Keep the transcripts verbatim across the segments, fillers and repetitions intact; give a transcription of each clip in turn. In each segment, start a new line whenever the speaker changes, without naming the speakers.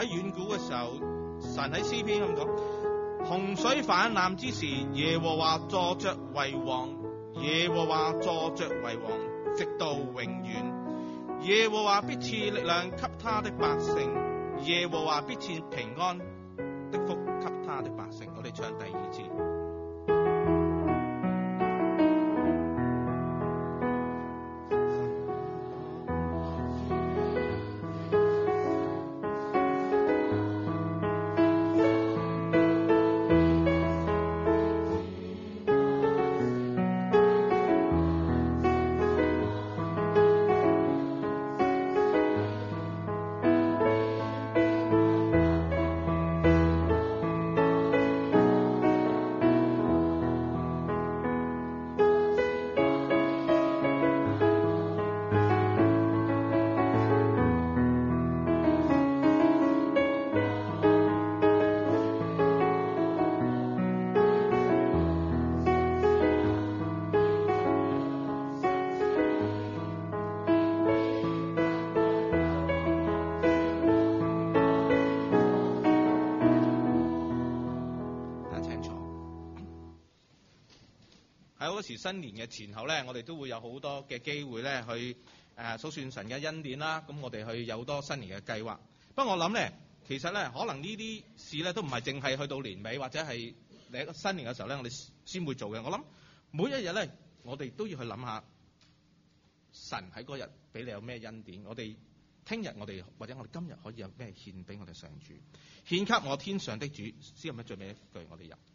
喺遠古嘅時候，神喺詩篇咁講：洪水泛濫之時，耶和華坐着為王，耶和華坐着為王，直到永遠。耶和華必賜力量給他的百姓，耶和華必賜平安的福給他的百姓。我哋唱第二節。好多時新年嘅前後咧，我哋都會有好多嘅機會咧，去誒數算神嘅恩典啦。咁我哋去有好多新年嘅計劃。不過我諗咧，其實咧，可能呢啲事咧都唔係淨係去到年尾或者係你一個新年嘅時候咧，我哋先會做嘅。我諗每一日咧，我哋都要去諗下神喺嗰日俾你有咩恩典。我哋聽日我哋或者我哋今日可以有咩獻俾我哋上主，獻給我天上的主。先有咩最尾一句我哋入。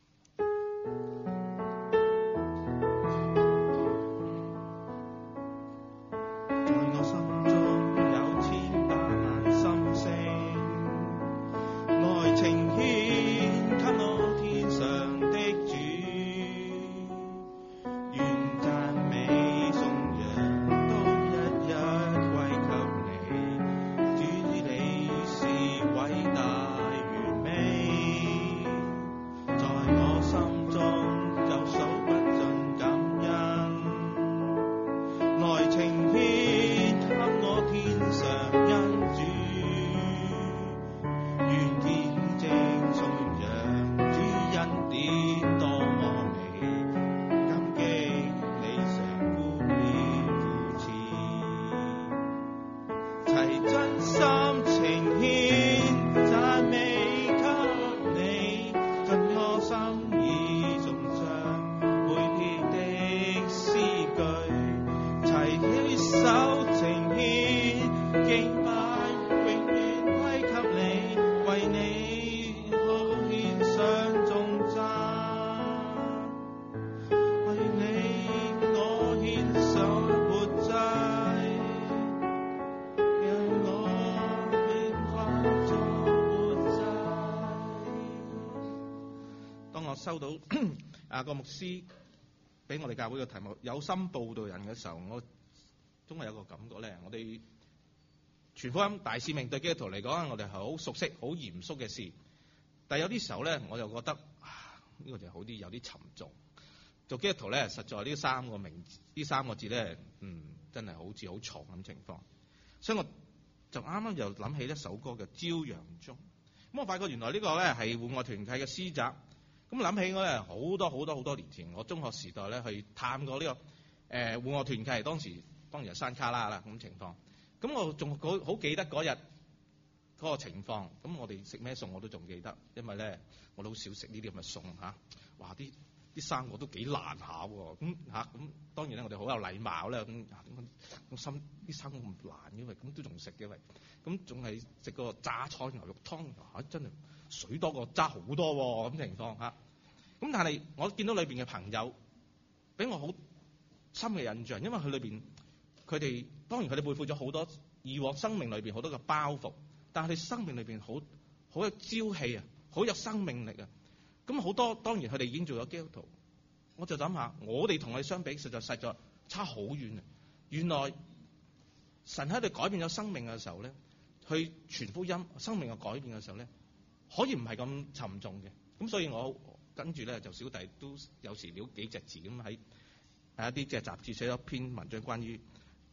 收到啊個牧師俾我哋教會嘅題目有心佈道人嘅時候，我總係有個感覺咧，我哋傳福音大使命對基督徒嚟講，我哋係好熟悉、好嚴肅嘅事。但係有啲時候咧，我就覺得啊，呢個就好啲，有啲沉重。做基督徒咧，實在呢三個名字，呢三個字咧，嗯，真係好似好重咁情況。所以我就啱啱又諗起一首歌嘅《朝陽中》。咁我發覺原來呢個咧係戶外團契嘅詩集。咁諗起我咧好多好多好多年前，我中學時代咧去探過呢、這個誒、呃、戶外團契，當時當然係山卡拉啦咁情況。咁我仲好記得嗰日嗰個情況。咁我哋食咩餸我都仲記得，因為咧我都好少食呢啲咁嘅餸嚇。哇！啲啲生果都幾難下喎。咁嚇咁當然咧，我哋好有禮貌啦。咁咁咁心啲生果咁難嘅，因為咁都仲食嘅，喂咁仲係食個榨菜牛肉湯嚇，真係水多過渣好多喎咁情況嚇。咁但係我見到裏邊嘅朋友俾我好深嘅印象，因為佢裏邊佢哋當然佢哋背負咗好多以往生命裏邊好多嘅包袱，但係佢哋生命裏邊好好有朝氣啊，好有生命力啊。咁好多當然佢哋已經做咗基督徒，我就諗下我哋同佢相比，實在實在差好遠啊！原來神喺度改變咗生命嘅時候咧，去傳福音，生命嘅改變嘅時候咧，可以唔係咁沉重嘅。咁所以我跟住咧就小弟都有時潦幾隻字咁喺喺一啲即係雜誌寫咗篇文章關於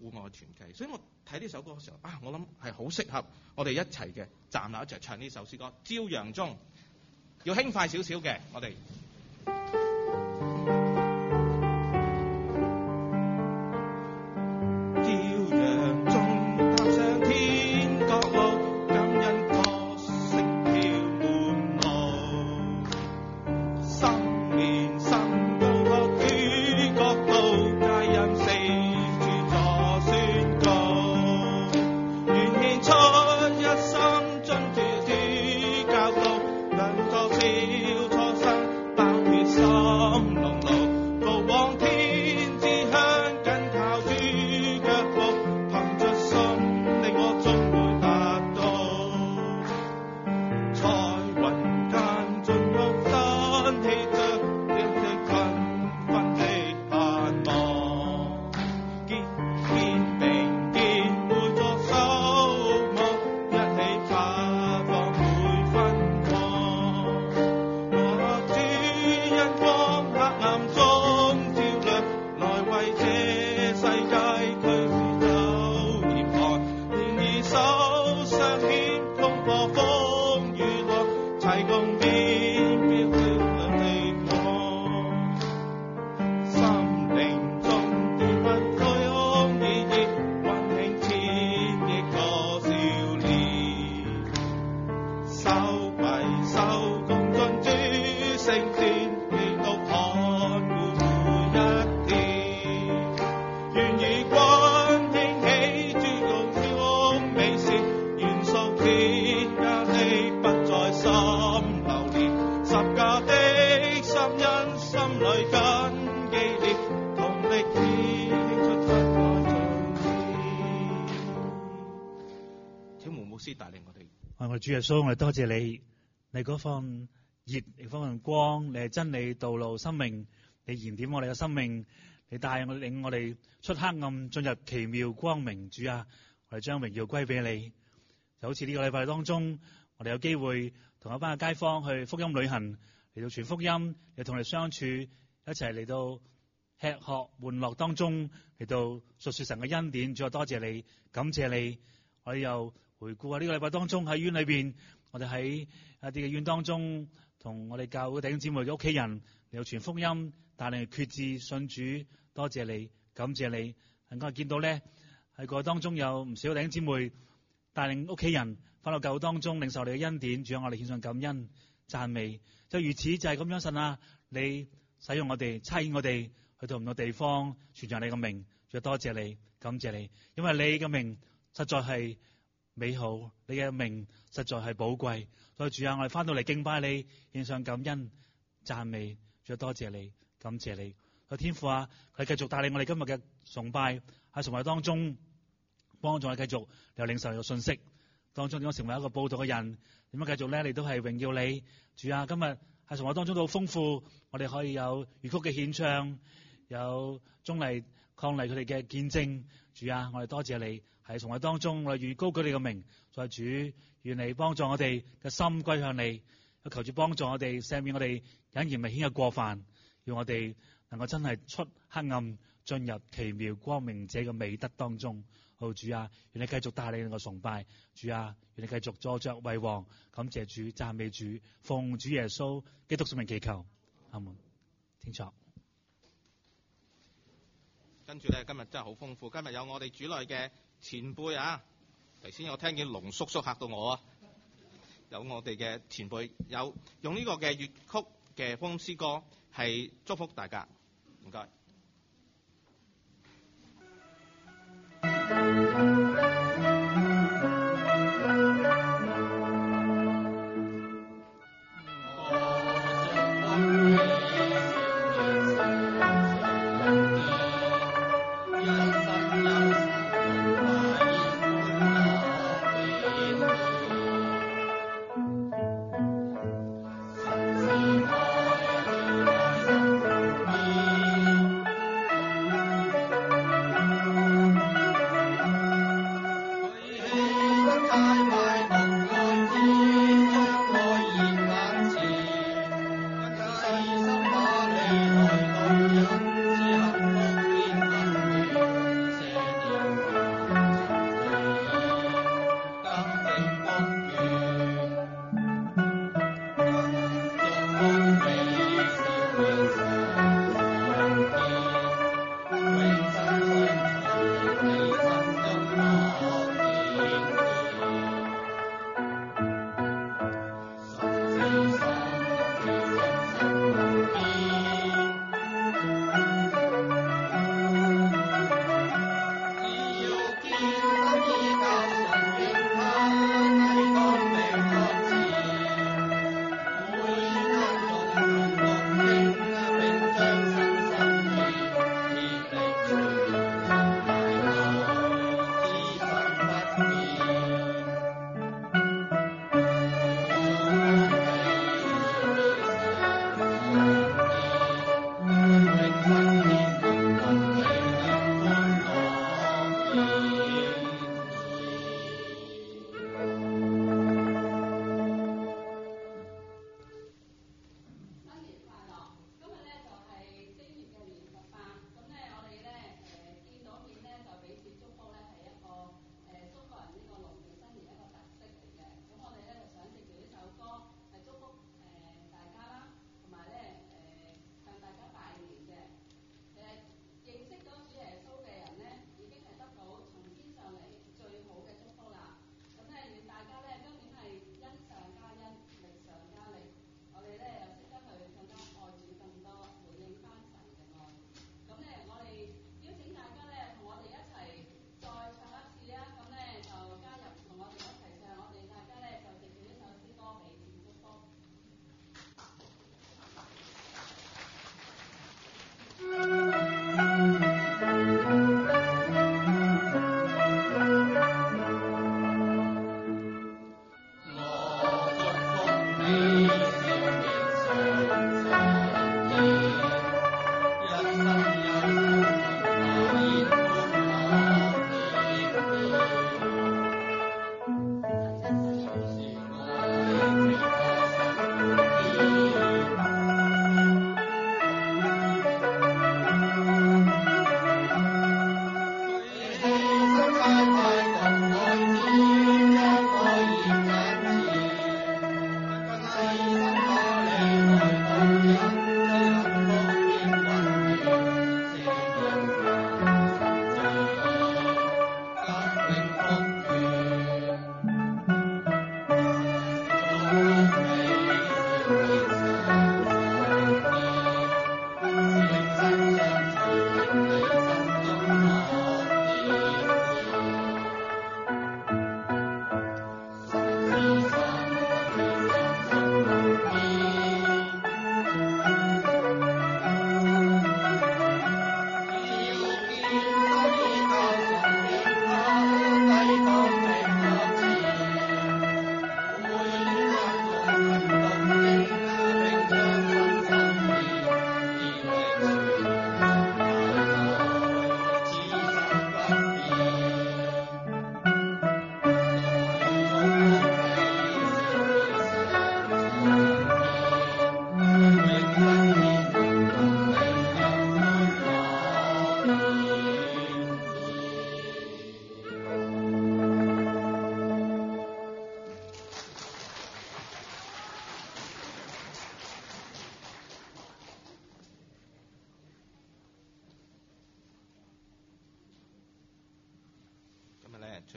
戶外團契。所以我睇呢首歌嘅時候啊，我諗係好適合我哋一齊嘅站立一齊唱呢首詩歌。朝陽中要輕快少少嘅，我哋。
主耶穌，我哋多謝你，你嗰份熱，你嗰份光，你係真理、道路、生命，你燃點我哋嘅生命，你帶我領我哋出黑暗，進入奇妙光明。主啊，我哋將榮耀歸俾你。就好似呢個禮拜當中，我哋有機會同一班嘅街坊去福音旅行，嚟到傳福音，又同你相處，一齊嚟到吃喝玩樂當中，嚟到述說神嘅恩典。主啊，多謝你，感謝你，我哋又回顧下呢個禮拜當中喺院裏邊，我哋喺一啲嘅院當中，同我哋教會弟兄姊妹嘅屋企人嚟到傳福音，帶領決志信主。多謝你，感謝你。能夠見到咧喺個當中有唔少弟兄姊妹帶領屋企人翻到教會當中領受你嘅恩典，主啊，我哋獻上感恩讚美。就如此就係咁樣，神啊，你使用我哋，差遣我哋去到唔同地方傳揚你嘅名。主啊，多謝你，感謝你，因為你嘅名實在係美好，你嘅名實在係寶貴。所以主啊，我哋翻到嚟敬拜你，獻上感恩讚美。主啊，多謝你，感謝你。個天父啊，佢繼續帶領我哋今日嘅崇拜喺崇拜當中，幫助我哋繼續有領受嘅信息當中，點樣成為一個佈道嘅人，點樣繼續咧，你都係榮耀你。主啊，今日喺崇拜當中都好豐富，我哋可以有粵曲嘅獻唱，有鐘麗抗麗佢哋嘅見證。主啊，我哋多謝你喺崇拜當中，我哋願高舉你嘅名。再主，願你幫助我哋嘅心歸向你，求主幫助我哋赦免我哋隱而未顯嘅過犯，要我哋能夠真係出黑暗，進入奇妙光明者嘅美德當中。好，主啊，願你繼續帶領我崇拜。主啊，願你繼續坐著為王。感謝主，讚美主，奉主耶穌基督聖名祈求，阿門。清楚。
跟住咧，今日真係好豐富。今日有我哋主內嘅前輩啊，頭先我聽見龍叔叔嚇到我啊。有我哋嘅前輩，有用呢個嘅粵曲嘅福音詩歌，係祝福大家。唔該。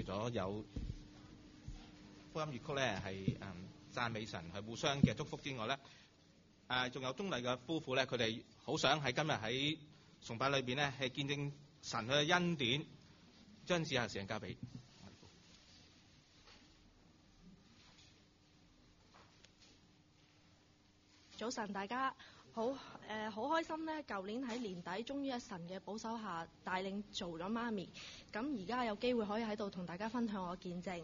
咗有福音粵曲咧係誒讚美神係互相嘅祝福之外咧，誒、呃、仲有中麗嘅夫婦咧，佢哋好想喺今日喺崇拜裏邊咧係見證神佢嘅恩典，將以下時間交俾。
早晨，大家好，誒、呃、好開心咧！舊年喺年底，終於喺神嘅保守下帶領做咗媽咪，咁而家有機會可以喺度同大家分享我嘅見證。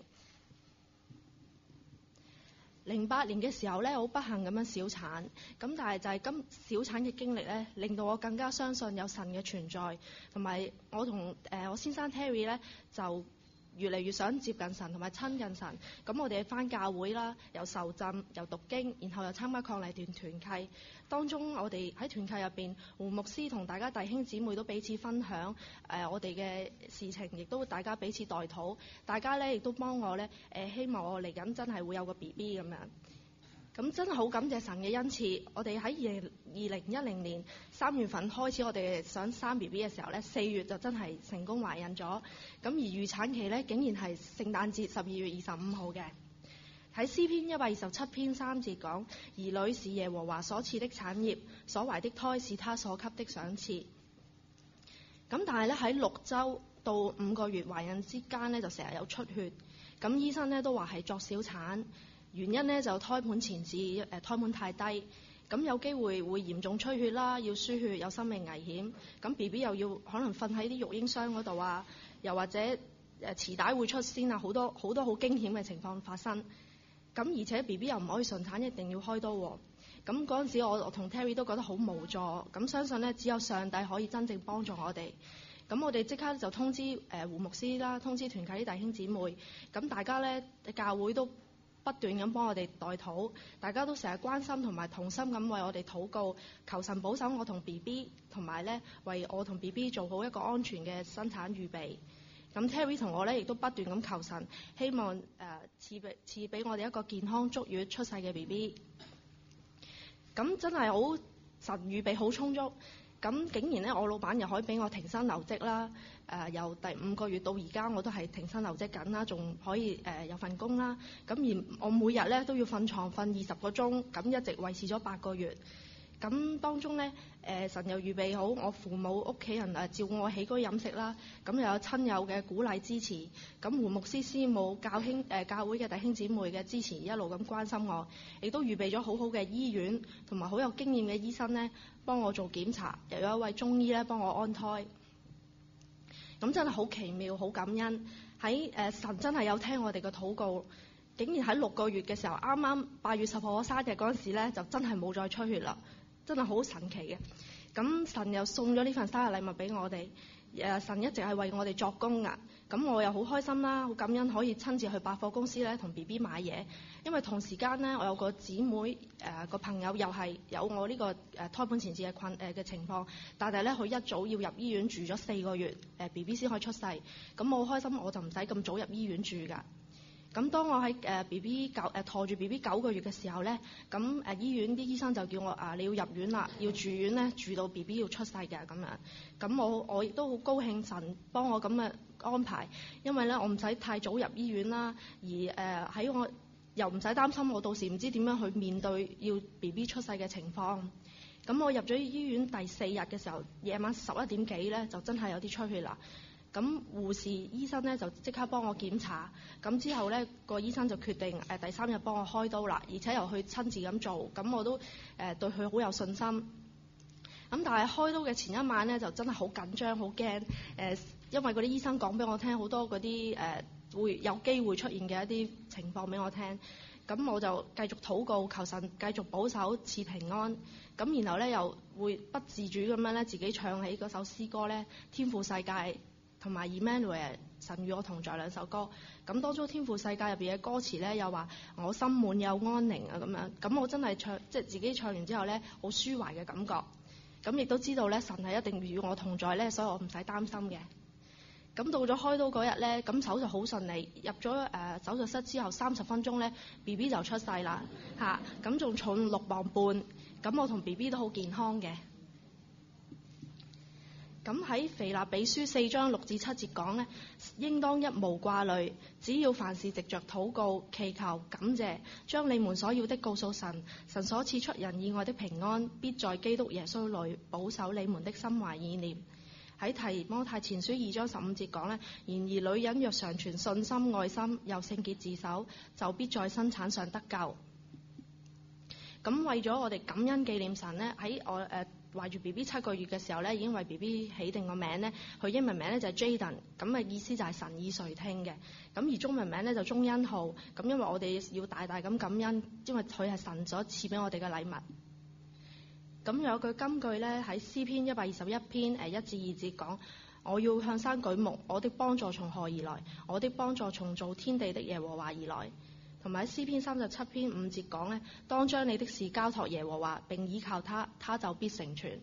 零八年嘅時候咧，好不幸咁樣小產，咁但係就係今小產嘅經歷咧，令到我更加相信有神嘅存在，同埋我同誒、呃、我先生 Terry 咧就越嚟越想接近神同埋親近神，咁我哋返教會啦，又受浸，又讀經，然後又參加抗禮團團契。當中我哋喺團契入邊，胡牧師同大家弟兄姊妹都彼此分享誒、呃、我哋嘅事情，亦都大家彼此代禱。大家咧亦都幫我咧誒、呃，希望我嚟緊真係會有個 B B 咁樣。咁真係好感謝神嘅恩賜。我哋喺二零二零一零年三月份開始，我哋想生 B B 嘅時候咧，四月就真係成功懷孕咗。咁而預產期咧，竟然係聖誕節十二月二十五號嘅。喺詩篇一百二十七篇三節講：兒女是耶和華所賜的產業，所懷的胎是他所給的賞賜。咁但係咧喺六週到五個月懷孕之間咧，就成日有出血。咁醫生咧都話係作小產。原因咧就胎盤前置，誒胎盤太低，咁有機會會嚴重出血啦，要輸血，有生命危險。咁 B B 又要可能瞓喺啲育嬰箱嗰度啊，又或者誒臍帶會出先啊，好多好多好驚險嘅情況發生。咁而且 B B 又唔可以順產，一定要開刀喎。咁嗰陣時我我同 Terry 都覺得好無助，咁相信咧只有上帝可以真正幫助我哋。咁我哋即刻就通知誒胡牧師啦，通知團契啲弟兄姊妹，咁大家咧教會都不斷咁幫我哋代禱，大家都成日關心同埋同心咁為我哋禱告，求神保守我同 B B， 同埋咧為我同 B B 做好一個安全嘅生產預備。咁 Terry 同我咧亦都不斷咁求神，希望誒、呃、賜俾賜俾我哋一個健康足月出世嘅 B B。咁真係好神預備好充足。咁竟然咧，我老闆又可以俾我停薪留職啦。誒、呃，由第五個月到而家，我都係停薪留職緊啦，仲可以誒、呃、有份工啦。咁而我每日咧都要瞓床瞓二十個鐘，咁一直維持咗八個月。咁當中咧，誒、呃、神又預備好我父母屋企人誒照顧我起居飲食啦。咁又有親友嘅鼓勵支持。咁胡牧師師母教兄誒、呃、教會嘅弟兄姊妹嘅支持，一路咁關心我，亦都預備咗好好嘅醫院同埋好有經驗嘅醫生咧，幫我做檢查，又有一位中醫咧幫我安胎。咁真係好奇妙，好感恩。喺誒、呃、神真係有聽我哋嘅禱告，竟然喺六個月嘅時候，啱啱八月十號我生日嗰陣時咧，就真係冇再出血啦，真係好神奇嘅。咁神又送咗呢份生日禮物俾我哋，誒、呃、神一直係為我哋作工㗎。咁我又好開心啦，好感恩可以親自去百貨公司咧同 B B 買嘢，因為同時間咧我有個姊妹誒、呃、個朋友又係有我呢、這個誒、呃、胎盤前置嘅困誒嘅、呃、情況，但係咧佢一早要入醫院住咗四個月，誒 B B 先可以出世，咁我好開心，我就唔使咁早入醫院住㗎。咁當我喺誒 B B 九誒陀住 B B 九個月嘅時候咧，咁誒、呃、醫院啲醫生就叫我啊，你要入院啦，要住院咧，住到 B B 要出世嘅咁樣。咁我我亦都好高興神幫我咁嘅安排，因為咧我唔使太早入醫院啦，而誒喺、呃、我又唔使擔心我到時唔知點樣去面對要 B B 出世嘅情況。咁我入咗醫院第四日嘅時候，夜晚十一點幾咧就真係有啲出血啦。咁護士醫生咧就即刻幫我檢查，咁之後咧個醫生就決定誒、呃、第三日幫我開刀啦，而且又去親自咁做，咁我都誒、呃、對佢好有信心。咁但係開刀嘅前一晚咧就真係好緊張好驚誒，因為嗰啲醫生講俾我聽好多嗰啲誒會有機會出現嘅一啲情況俾我聽，咁我就繼續禱告求神繼續保守賜平安，咁然後咧又會不自主咁樣咧自己唱起嗰首詩歌咧天父世界同埋 Emmanuel 神與我同在兩首歌，咁當初天父世界入邊嘅歌詞咧又話我心滿有安寧啊咁樣，咁我真係唱即係自己唱完之後咧好舒懷嘅感覺，咁亦都知道咧神係一定與我同在咧，所以我唔使擔心嘅。咁到咗開刀嗰日咧，咁手術好順利，入咗誒、呃、手術室之後三十分鐘咧 B B 就出世啦嚇，咁、啊、仲重六磅半，咁我同 B B 都好健康嘅。 咁喺腓立比書四章六至七節講呢，應當一無掛慮，只要凡事藉着禱告、祈求、感謝，將你們所要的告訴神，神所賜出人意外的平安，必在基督耶穌裏保守你們的心懷意念。喺提摩太前書二章十五節講呢，然而女人若常存信心、愛心，又聖潔自守，就必在生產上得救。咁為咗我哋感恩紀念神呢，喺我誒。呃懷住 B B 七個月嘅時候咧，已經為 B B 起定個名咧，佢英文名咧就係 Jaden，咁嘅意思就係神以垂聽嘅。咁而中文名咧就鐘恩浩。咁因為我哋要大大咁感恩，因為佢係神所賜俾我哋嘅禮物。咁有句金句咧喺詩篇一百二十一篇誒一至二節講：我要向山舉目，我的幫助從何而來？我的幫助從造天地的耶和華而來。同埋喺詩篇三十七篇五節講咧，當將你的事交託耶和華，並依靠他，他就必成全。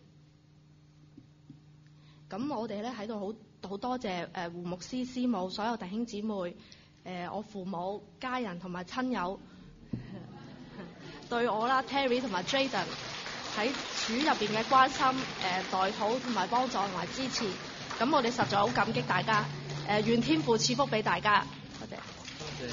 咁我哋咧喺度好好多謝誒胡牧師、師母、所有弟兄姊妹、誒、呃、我父母、家人同埋親友對我啦 Terry 同埋 Jaden 喺主入邊嘅關心、誒、呃、代禱同埋幫助同埋支持。咁我哋實在好感激大家。誒、呃、願天父賜福俾大家。多謝。多謝。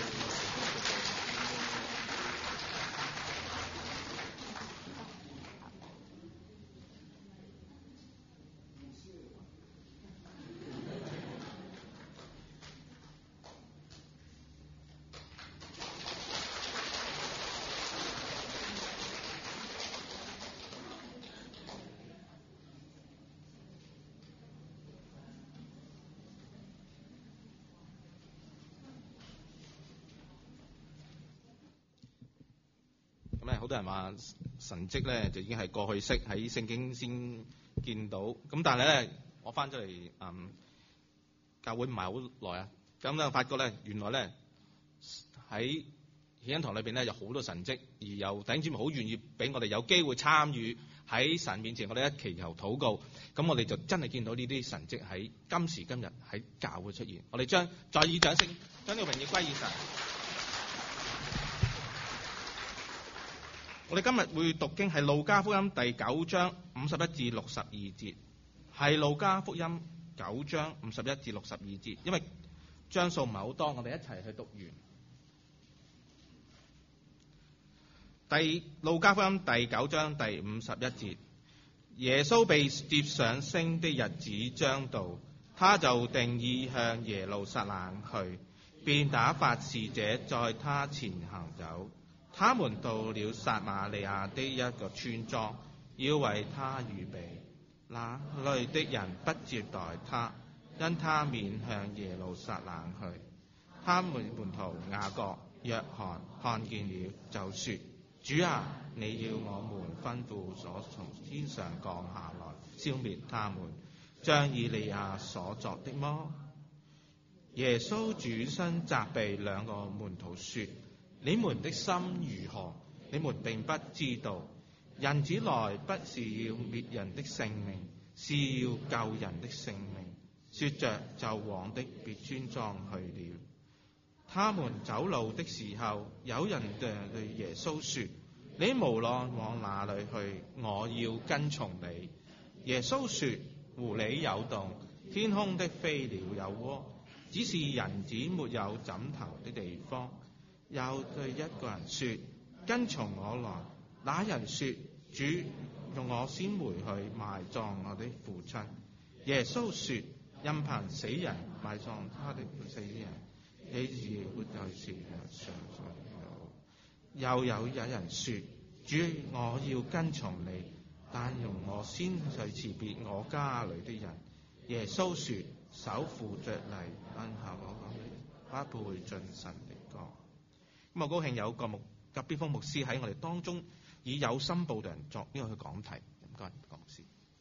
好多人話神蹟咧就已經係過去式，喺聖經先見到。咁但係咧，我翻咗嚟嗯教會唔係好耐啊，咁咧發覺咧原來咧喺喜恩堂裏邊咧有好多神蹟，而又弟兄姊妹好願意俾我哋有機會參與喺神面前，我哋一祈求禱告。咁我哋就真係見到呢啲神蹟喺今時今日喺教會出現。我哋將再以掌聲將呢個榮耀歸於神。我哋今日會讀經係路加福音第九章五十一至六十二節，係路加福音九章五十一至六十二節，因為章數唔係好多，我哋一齊去讀完。第路加福音第九章第五十一節，耶穌被接上升的日子將到，他就定意向耶路撒冷去，便打發使者在他前行走。他們到了撒瑪利亞的一個村莊，要為他預備。那裏的人不接待他，因他面向耶路撒冷去。他們門徒雅各、約翰看見了，就說：主啊，你要我們吩咐所從天上降下來，消滅他們，像以利亞所作的麼？耶穌轉身責備兩個門徒說：你們的心如何？你們並不知道，人子來不是要滅人的性命，是要救人的性命。說着就往的別村莊去了。他們走路的時候，有人對耶穌說：你無論往哪裏去，我要跟從你。耶穌說：狐狸有洞，天空的飛鳥有窩，只是人子沒有枕頭的地方。又對一個人說：跟從我來。那人說：主，容我先回去埋葬我的父親。耶穌說：任憑死人埋葬他的死人，你自活在世上所有。又有一人說：主，我要跟從你，但容我先去辭別我家裏的人。耶穌說：手扶着犁，按下我不配進神的國。咁我高興有個牧甲邊鋒牧師喺我哋當中以有心報道人作呢個去講題。唔該，郭牧師。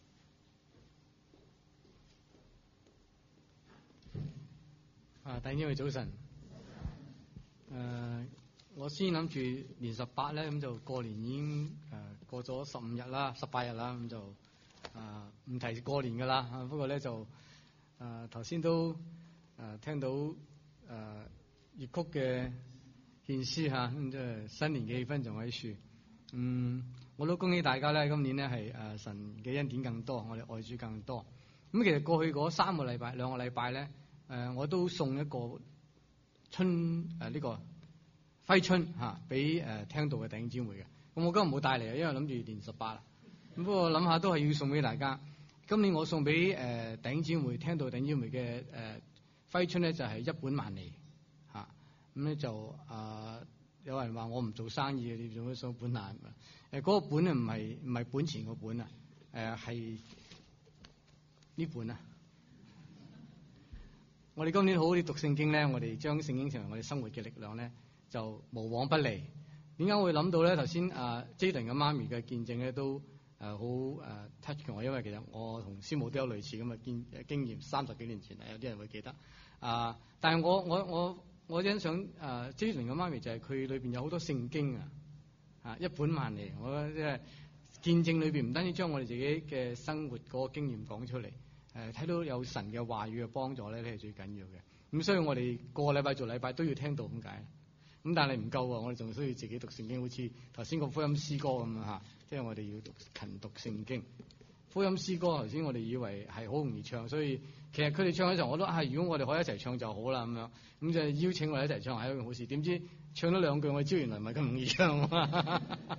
啊，弟兄姊妹早晨。誒、呃，我先諗住年十八咧，咁就過年已經誒、呃、過咗十五日啦，十八日啦，咁就啊唔、呃、提過年噶啦。不過咧就誒頭先都誒、呃、聽到誒、呃、粵曲嘅獻詩嚇，咁即係新年嘅氣氛仲喺處。嗯，我都恭喜大家咧，今年咧係誒神嘅恩典更多，我哋愛主更多。咁咁其實過去嗰三個禮拜、兩個禮拜咧，誒我都送一個春誒呢、呃這個揮春嚇俾誒聽道嘅弟兄姊妹嘅。咁我今日冇帶嚟啊，因為諗住年十八啦。咁不過諗下都係要送俾大家。今年我送俾誒、呃、弟兄姊妹聽道弟兄姊妹嘅誒、呃、揮春咧，就係、是、一本萬利嚇。咁、啊、咧就啊、呃、有人話我唔做生意嘅，你做咩送本難？誒、呃、嗰、那個本咧唔係唔係本錢個本啊，誒係呢本啊。我哋今年好好啲讀聖經咧，我哋將聖經成為我哋生活嘅力量咧，就無往不利。點解會諗到咧？頭先啊 Jaden 嘅媽咪嘅見證咧都。誒好誒 touch 我，因為其實我同師母都有類似咁嘅經誒經驗，三十幾年前有啲人會記得啊、呃。但係我我我我欣賞誒 Jason 嘅媽咪就係佢裏邊有好多聖經啊，啊一本萬利。我即係見證裏邊唔單止將我哋自己嘅生活嗰個經驗講出嚟，誒、呃、睇到有神嘅話語嘅幫助咧，呢係最緊要嘅。咁所以我哋個個禮拜做禮拜都要聽到咁解。咁但係唔夠喎，我哋仲需要自己讀聖經，好似頭先個福音詩歌咁啊嚇。即係我哋要讀勤讀聖經，福音詩歌頭先我哋以為係好容易唱，所以其實佢哋唱嘅時候，我都啊，如果我哋可以一齊唱就好啦咁樣，咁就邀請我哋一齊唱係一件好事。點知唱咗兩句，我知原來唔係咁容易唱。誒、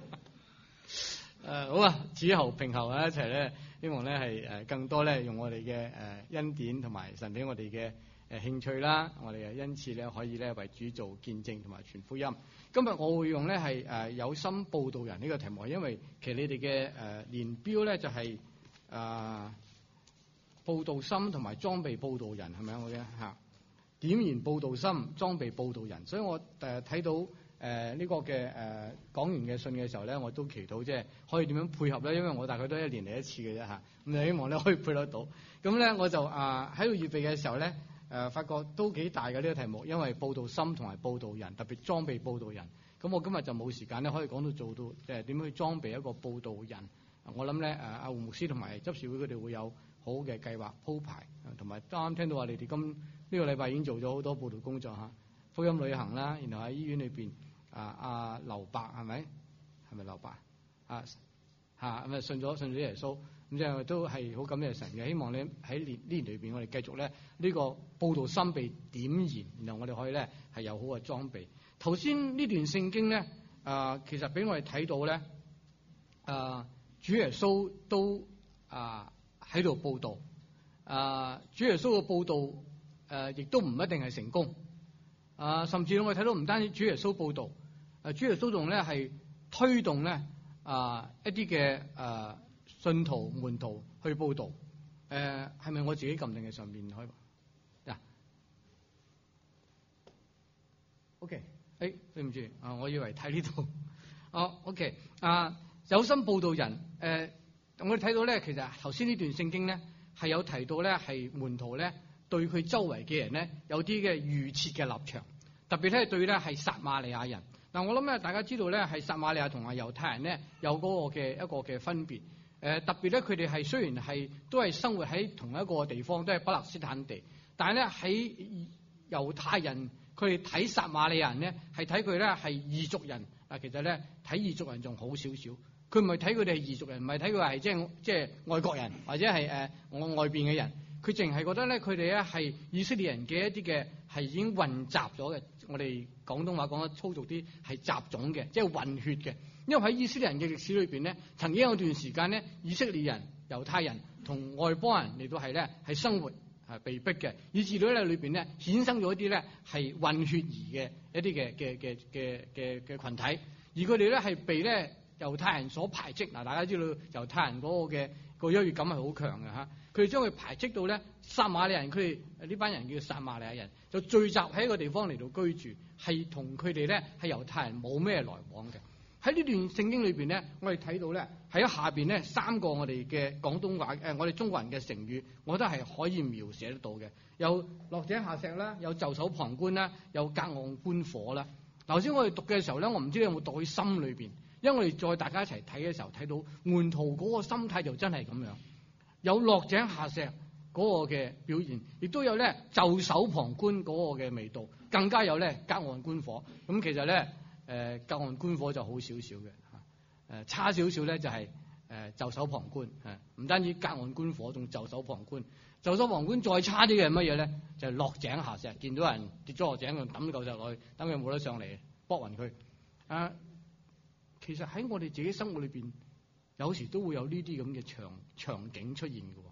呃、好啊，子後平後啊一齊咧，希望咧係誒更多咧用我哋嘅誒恩典同埋神俾我哋嘅誒興趣啦，我哋嘅恩賜咧可以咧為主做見證同埋傳福音。今日我會用咧係誒有心佈道人呢個題目，因為其實你哋嘅誒年標咧就係誒佈道心同埋裝備佈道人係咪啊？我嘅嚇點燃佈道心，裝備佈道人。所以我誒睇到誒呢、呃這個嘅誒講完嘅信嘅時候咧，我都祈禱即係可以點樣配合咧，因為我大概都一年嚟一次嘅啫嚇，咁就希望咧可以配合到。咁咧我就啊喺度預備嘅時候咧。誒、呃、發覺都幾大嘅呢個題目，因為佈道心同埋佈道人，特別裝備佈道人。咁我今日就冇時間咧，可以講到做到即係點樣去裝備一個佈道人。我諗咧誒阿胡牧師同埋執事會佢哋會有好嘅計劃鋪排，同埋啱啱聽到話你哋今呢、這個禮拜已經做咗好多佈道工作嚇，福音旅行啦，然後喺醫院裏邊啊阿劉伯係咪係咪劉伯啊嚇咁啊信咗信咗耶穌。咁即係都係好感謝神嘅，希望你喺年呢年裏邊，我哋繼續咧呢個佈道心被點燃，然後我哋可以咧係有好嘅裝備。頭先呢段聖經咧，啊、呃、其實俾我哋睇到咧，啊、呃、主耶穌都啊喺度佈道，啊、呃、主耶穌嘅佈道誒亦都唔一定係成功，啊、呃、甚至我哋睇到唔單止主耶穌佈道，誒主耶穌仲咧係推動咧啊、呃、一啲嘅誒。呃信徒門徒去佈道，誒係咪我自己撳定嘅上邊開？嗱、yeah.，OK，誒、哎、對唔住啊，我以為睇呢度，哦、oh,，OK，啊有心佈道人，誒、呃、我哋睇到咧，其實頭先呢段聖經咧係有提到咧，係門徒咧對佢周圍嘅人咧有啲嘅預設嘅立場，特別咧對咧係撒瑪利亞人。嗱、呃，我諗咧大家知道咧係撒瑪利亞同埋猶太人咧有嗰個嘅一個嘅分別。誒、呃、特別咧，佢哋係雖然係都係生活喺同一個地方，都係巴勒斯坦地，但係咧喺猶太人佢哋睇撒瑪利亞人咧，係睇佢咧係異族人。嗱，其實咧睇異族人仲好少少，佢唔係睇佢哋係異族人，唔係睇佢係即係即係外國人或者係誒我外邊嘅人，佢淨係覺得咧佢哋咧係以色列人嘅一啲嘅係已經混雜咗嘅。我哋廣東話講得粗俗啲係雜種嘅，即係混血嘅。因為喺以色列人嘅歷史裏邊咧，曾經有段時間咧，以色列人、猶太人同外邦人嚟到係咧係生活係被逼嘅，以至到咧裏邊咧衍生咗一啲咧係混血兒嘅一啲嘅嘅嘅嘅嘅嘅羣體，而佢哋咧係被咧猶太人所排斥。嗱，大家知道猶太人嗰個嘅個優越感係好強嘅嚇，佢哋將佢排斥到咧撒瑪利亞人，佢哋呢班人叫撒瑪利亞人，就聚集喺一個地方嚟到居住，係同佢哋咧係猶太人冇咩來往嘅。喺呢段聖經裏邊咧，我哋睇到咧喺下邊咧三個我哋嘅廣東話誒、呃，我哋中國人嘅成語，我覺得係可以描寫得到嘅。有落井下石啦，有袖手旁觀啦，有隔岸觀火啦。頭先我哋讀嘅時候咧，我唔知你有冇讀喺心裏邊，因為我哋再大家一齊睇嘅時候，睇到門徒嗰個心態就真係咁樣，有落井下石嗰個嘅表現，亦都有咧袖手旁觀嗰個嘅味道，更加有咧隔岸觀火。咁其實咧。誒、呃、隔岸觀火就好少少嘅嚇，誒差少少咧就係誒袖手旁觀，誒唔單止隔岸觀火，仲袖手旁觀。袖手旁觀再差啲嘅係乜嘢咧？就係、是、落井下石，見到人跌咗落井，就抌嚿石落去，等佢冇得上嚟，搏暈佢。啊，其實喺我哋自己生活裏邊，有時都會有呢啲咁嘅場場景出現嘅。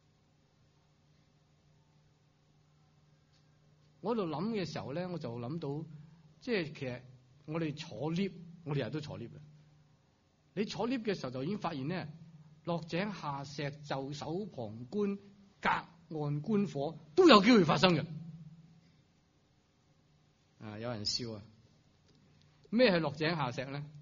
我喺度諗嘅時候咧，我就諗到，即係其實我哋坐 lift，我哋日日都坐 lift 嘅。你坐 lift 嘅時候就已經發現咧，落井下石、袖手旁觀、隔岸觀火都有機會發生嘅。啊，有人笑啊！咩係落井下石咧？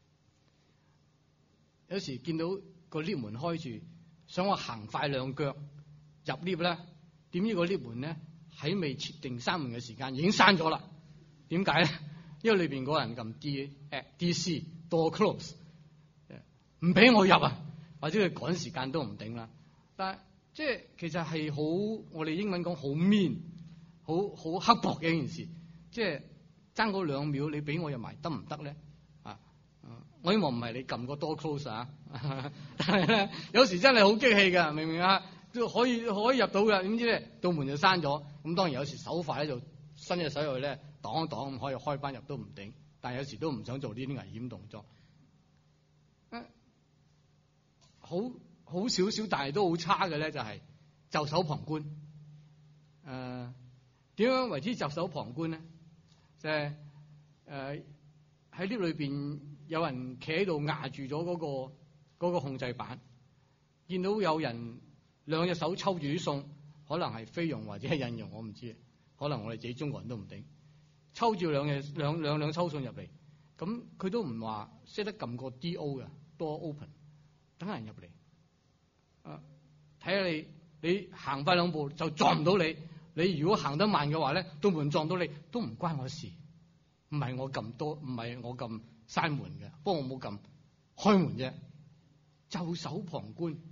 有時見到個 lift 門開住，想我行快兩腳入 lift 咧，點知個 lift 門咧喺未設定閂門嘅時間已經閂咗啦。點解咧？因為裏邊嗰人撳 D 誒 D C door close， 唔俾我入啊，或者佢趕時間都唔定啦。但係即係其實係好，我哋英文講好 mean， 好好刻薄嘅一件事。即係爭嗰兩秒，你俾我入埋得唔得咧？啊，我希望唔係你撳個 door close 啊，但係咧有時真係好激氣㗎，明唔明啊？都可以可以入到㗎，點知咧道門就閂咗。咁當然有時手快咧就伸隻手入去咧擋一擋，咁可以開翻入都唔定。但係有時都唔想做呢啲危險動作。啊，好好少少，但係都好差嘅咧，就係袖手旁觀。誒點樣為之袖手旁觀咧？就係誒喺呢裏邊有人企喺度壓住咗嗰個嗰個控制板，見到有人兩隻手抽住啲餸，可能係菲傭或者係印傭，我唔知，可能我哋自己中國人都唔定，抽住兩隻兩兩兩抽餸入嚟，咁佢都唔話識得撳個 D O 嘅 door open， 等人入嚟。啊，睇下你你行快兩步就撞唔到你。你如果行得慢嘅話咧，道門撞到你都唔關我事，唔係我撳多，唔係我撳閂門嘅，不過我冇撳開門啫。袖手旁觀，誒、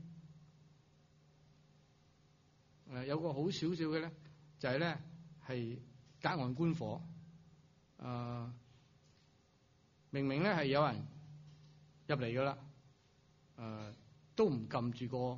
呃、有個好少少嘅咧，就係咧係隔岸觀火。誒、呃、明明咧係有人入嚟噶啦，誒、呃、都唔撳住個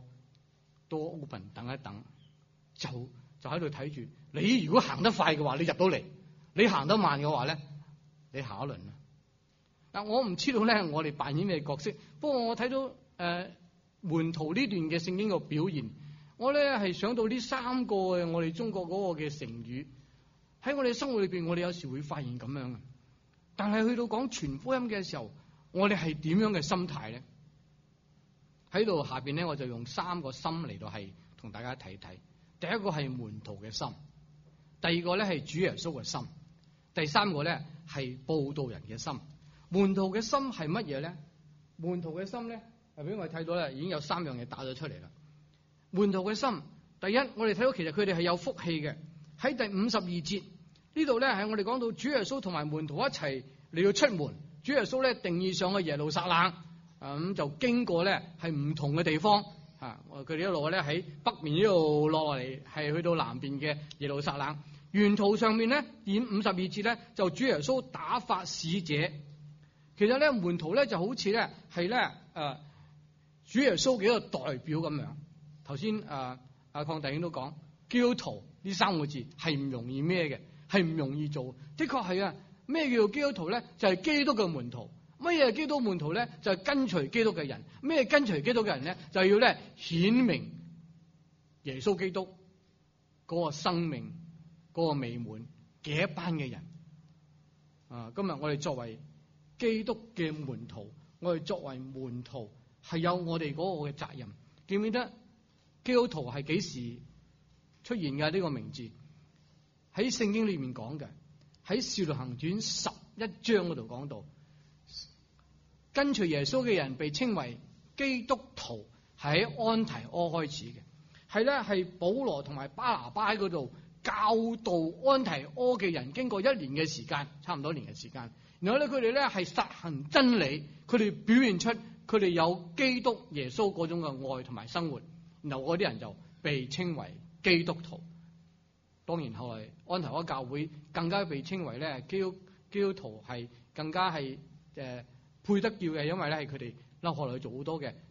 door open 等一等，就。就喺度睇住，你如果行得快嘅話，你入到嚟；你行得慢嘅話咧，你下一輪啦。但我唔知道咧，我哋扮演咩角色。不過我睇到誒、呃、門徒呢段嘅聖經嘅表現，我咧係想到呢三個嘅我哋中國嗰個嘅成語喺我哋生活裏邊，我哋有時會發現咁樣嘅。但係去到講傳福音嘅時候，我哋係點樣嘅心態咧？喺度下邊咧，我就用三個心嚟到係同大家睇睇。第一個係門徒嘅心，第二個咧係主耶穌嘅心，第三個咧係佈道人嘅心。門徒嘅心係乜嘢咧？門徒嘅心咧，係俾我哋睇到咧，已經有三樣嘢打咗出嚟啦。門徒嘅心，第一，我哋睇到其實佢哋係有福氣嘅。喺第五十二節呢度咧，係我哋講到主耶穌同埋門徒一齊嚟到出門。主耶穌咧定義上去耶路撒冷，啊咁就經過咧係唔同嘅地方。啊！佢哋一路咧喺北面呢度落落嚟，係去到南邊嘅耶路撒冷。沿途上面咧，演五十二節咧，就主耶穌打發使者。其實咧，門徒咧就好似咧係咧誒主耶穌嘅一個代表咁樣。頭先誒阿鄺弟兄都講，基督徒呢三個字係唔容易咩嘅，係唔容易做。的確係啊，咩叫做基督徒咧？就係、是、基督嘅門徒。乜嘢係基督門徒咧？就係、是、跟隨基督嘅人。咩跟隨基督嘅人咧？就要咧顯明耶穌基督嗰個生命嗰、那個美滿嘅一班嘅人。啊，今日我哋作為基督嘅門徒，我哋作為門徒係有我哋嗰個嘅責任。記唔記得基督徒係幾時出現嘅呢、這個名字？喺聖經裏面講嘅，喺使徒行傳十一章嗰度講到。跟隨耶穌嘅人被稱為基督徒，係喺安提阿開始嘅，係咧係保羅同埋巴拿巴喺嗰度教導安提阿嘅人，經過一年嘅時間，差唔多一年嘅時間，然後咧佢哋咧係實行真理，佢哋表現出佢哋有基督耶穌嗰種嘅愛同埋生活，然後嗰啲人就被稱為基督徒。當然後來安提阿教會更加被稱為咧基督基督徒，係更加係誒。呃配得叫嘅，因為咧係佢哋後來做好多嘅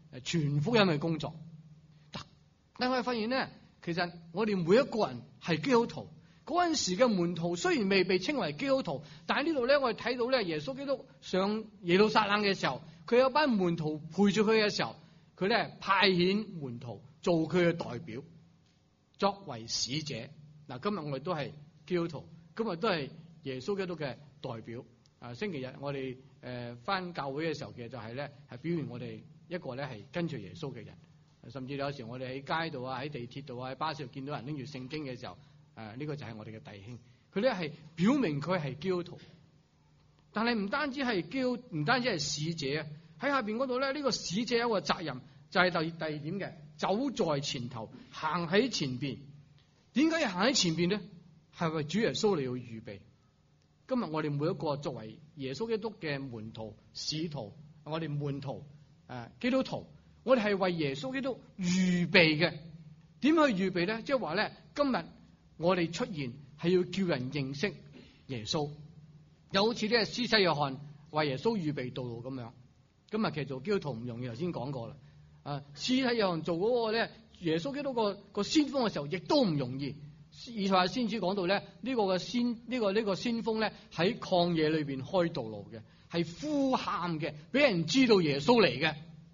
誒傳福音嘅工作。但我哋發現咧，其實我哋每一個人係基督徒。嗰陣時嘅門徒雖然未被稱為基督徒，但係呢度咧，我哋睇到咧，耶穌基督上耶路撒冷嘅時候，佢有班門徒陪住佢嘅時候，佢咧派遣門徒做佢嘅代表，作為使者。嗱，今日我哋都係基督徒，今日都係耶穌基督嘅代表。啊，星期日我哋誒返教會嘅時候，其實就係咧係表現我哋一個咧係跟隨耶穌嘅人。甚至有時我哋喺街度啊、喺地鐵度啊、喺巴士度見到人拎住聖經嘅時候，誒、啊、呢、這個就係我哋嘅弟兄，佢咧係表明佢係基督徒，但係唔單止係基督，唔單止係使者啊！喺下邊嗰度咧，呢、這個使者有一個責任，就係、是、第第二點嘅，走在前頭，行喺前邊。點解要行喺前邊咧？係為主耶穌嚟要預備。今日我哋每一個作為耶穌基督嘅門徒、使徒，我哋門徒誒、啊、基督徒，我哋係為耶穌基督預備嘅。點去預備咧？即係話咧，今日我哋出現係要叫人認識耶穌，又好似呢個施洗約翰為耶穌預備道路咁樣。今日其實做基督徒唔容易，頭先講過啦。啊，施洗約翰做嗰個咧，耶穌基督個個先鋒嘅時候，亦都唔容易。以賽亞先知講到咧，呢、這個嘅先呢、這個呢、這個先鋒咧喺曠野裏邊開道路嘅，係呼喊嘅，俾人知道耶穌嚟嘅。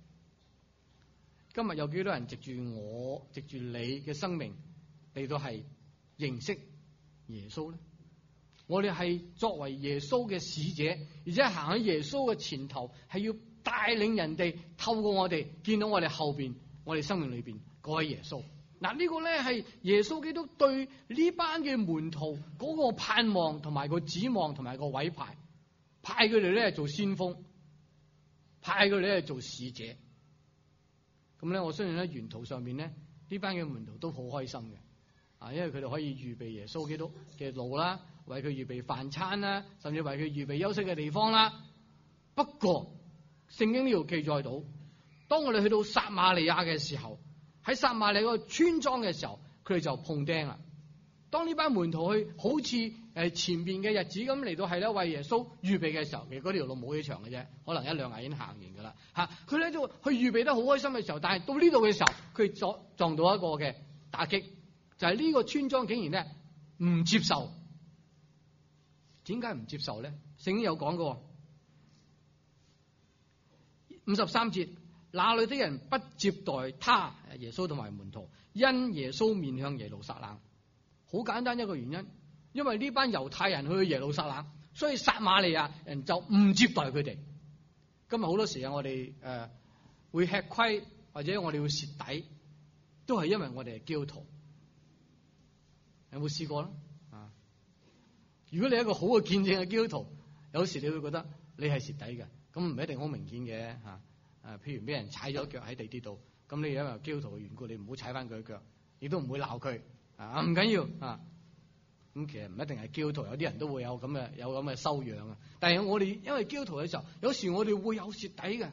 今日有幾多人藉住我、藉住你嘅生命嚟到係認識耶穌咧？我哋係作為耶穌嘅使者，而且行喺耶穌嘅前頭，係要帶領人哋透過我哋見到我哋後邊，我哋生命裏邊嗰位耶穌。嗱，呢個咧係耶穌基督對呢班嘅門徒嗰個盼望同埋個指望同埋個委派，派佢哋咧做先鋒，派佢哋咧做使者。咁咧，我相信咧，沿途上面咧，呢班嘅門徒都好開心嘅，啊，因為佢哋可以預備耶穌基督嘅路啦，為佢預備飯餐啦，甚至為佢預備休息嘅地方啦。不過，聖經呢度記載到，當我哋去到撒瑪利亞嘅時候，喺撒瑪利亞個村莊嘅時候，佢哋就碰釘啦。當呢班門徒去好似誒前邊嘅日子咁嚟到係咧為耶穌預備嘅時候，其實嗰條路冇幾長嘅啫，可能一兩日已經行完噶啦嚇。佢咧就去預備得好開心嘅時候，但係到呢度嘅時候，佢撞撞到一個嘅打擊，就係、是、呢個村莊竟然咧唔接受。點解唔接受咧？聖經有講過五十三節，那裏的人不接待他耶穌同埋門徒，因耶穌面向耶路撒冷。好簡單一個原因，因為呢班猶太人去耶路撒冷，所以撒瑪利亞人就唔接待佢哋。今日好多時候我哋誒、呃、會吃虧，或者我哋會蝕底，都係因為我哋係基督徒。有冇試過咧？啊，如果你係一個好嘅見證嘅基督徒，有時你會覺得你係蝕底嘅，咁唔一定好明顯嘅嚇。誒、啊，譬如俾人踩咗腳喺地鐵度，咁你因為基督徒嘅緣故，你唔好踩翻佢嘅腳，亦都唔會鬧佢。啊，唔緊要啊，咁其實唔一定係基督徒，有啲人都會有咁嘅有咁嘅修養啊。但係我哋因為基督徒嘅時候，有時我哋會有蝕底嘅。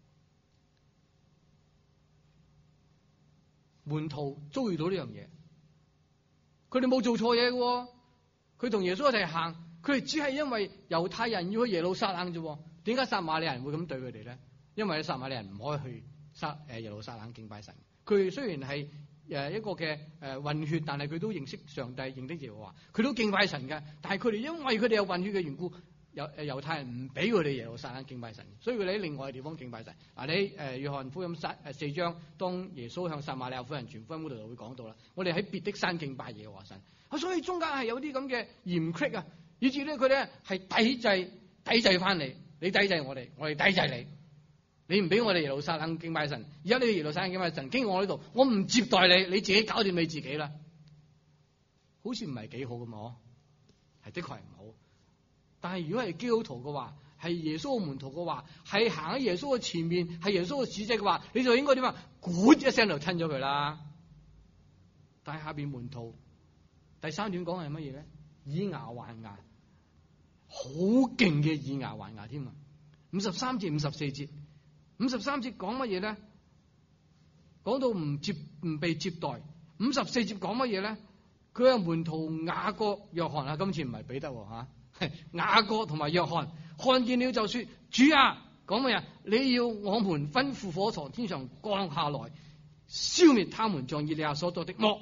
門徒遭遇到呢樣嘢，佢哋冇做錯嘢嘅，佢同耶穌一齊行，佢哋只係因為猶太人要去耶路撒冷啫。點解撒瑪利亞人會咁對佢哋咧？因為撒瑪利亞人唔可以去撒誒耶路撒冷敬拜神。佢雖然係誒一個嘅誒混血，但係佢都認識上帝，認識耶和華，佢都敬拜神嘅。但係佢哋因為佢哋有混血嘅緣故，猶誒猶太人唔俾佢哋耶路撒冷敬拜神，所以佢哋喺另外嘅地方敬拜神。嗱，你誒約翰福音三誒四章，當耶穌向撒瑪利亞婦人傳福音嗰度就會講到啦。我哋喺別的山敬拜耶和華神，啊，所以中間係有啲咁嘅嚴隙啊，以至咧佢咧係抵制抵制翻你，你抵制我哋，我哋抵制你。你唔俾我哋耶路撒冷敬拜神，而家你去耶路撒冷敬拜神，經過我呢度，我唔接待你，你自己搞掂你自己啦。好似唔係幾好咁嗬，係的確係唔好。但係如果係基督徒嘅話，係耶穌嘅門徒嘅話，係行喺耶穌嘅前面，係耶穌嘅使者嘅話，你就應該點啊？咕一聲就吞咗佢啦。但係下邊門徒第三段講係乜嘢咧？以牙還牙，好勁嘅以牙還牙添啊！五十三節、五十四節。五十三節講乜嘢咧？講到唔接唔被接待。五十四節講乜嘢咧？佢係門徒雅各、約翰啊，今次唔係彼得吓，雅各同埋約翰看見了就說：主啊， 講咩啊？你要我們吩咐火從天上降下來，消滅他們，像以利亞所作的麼？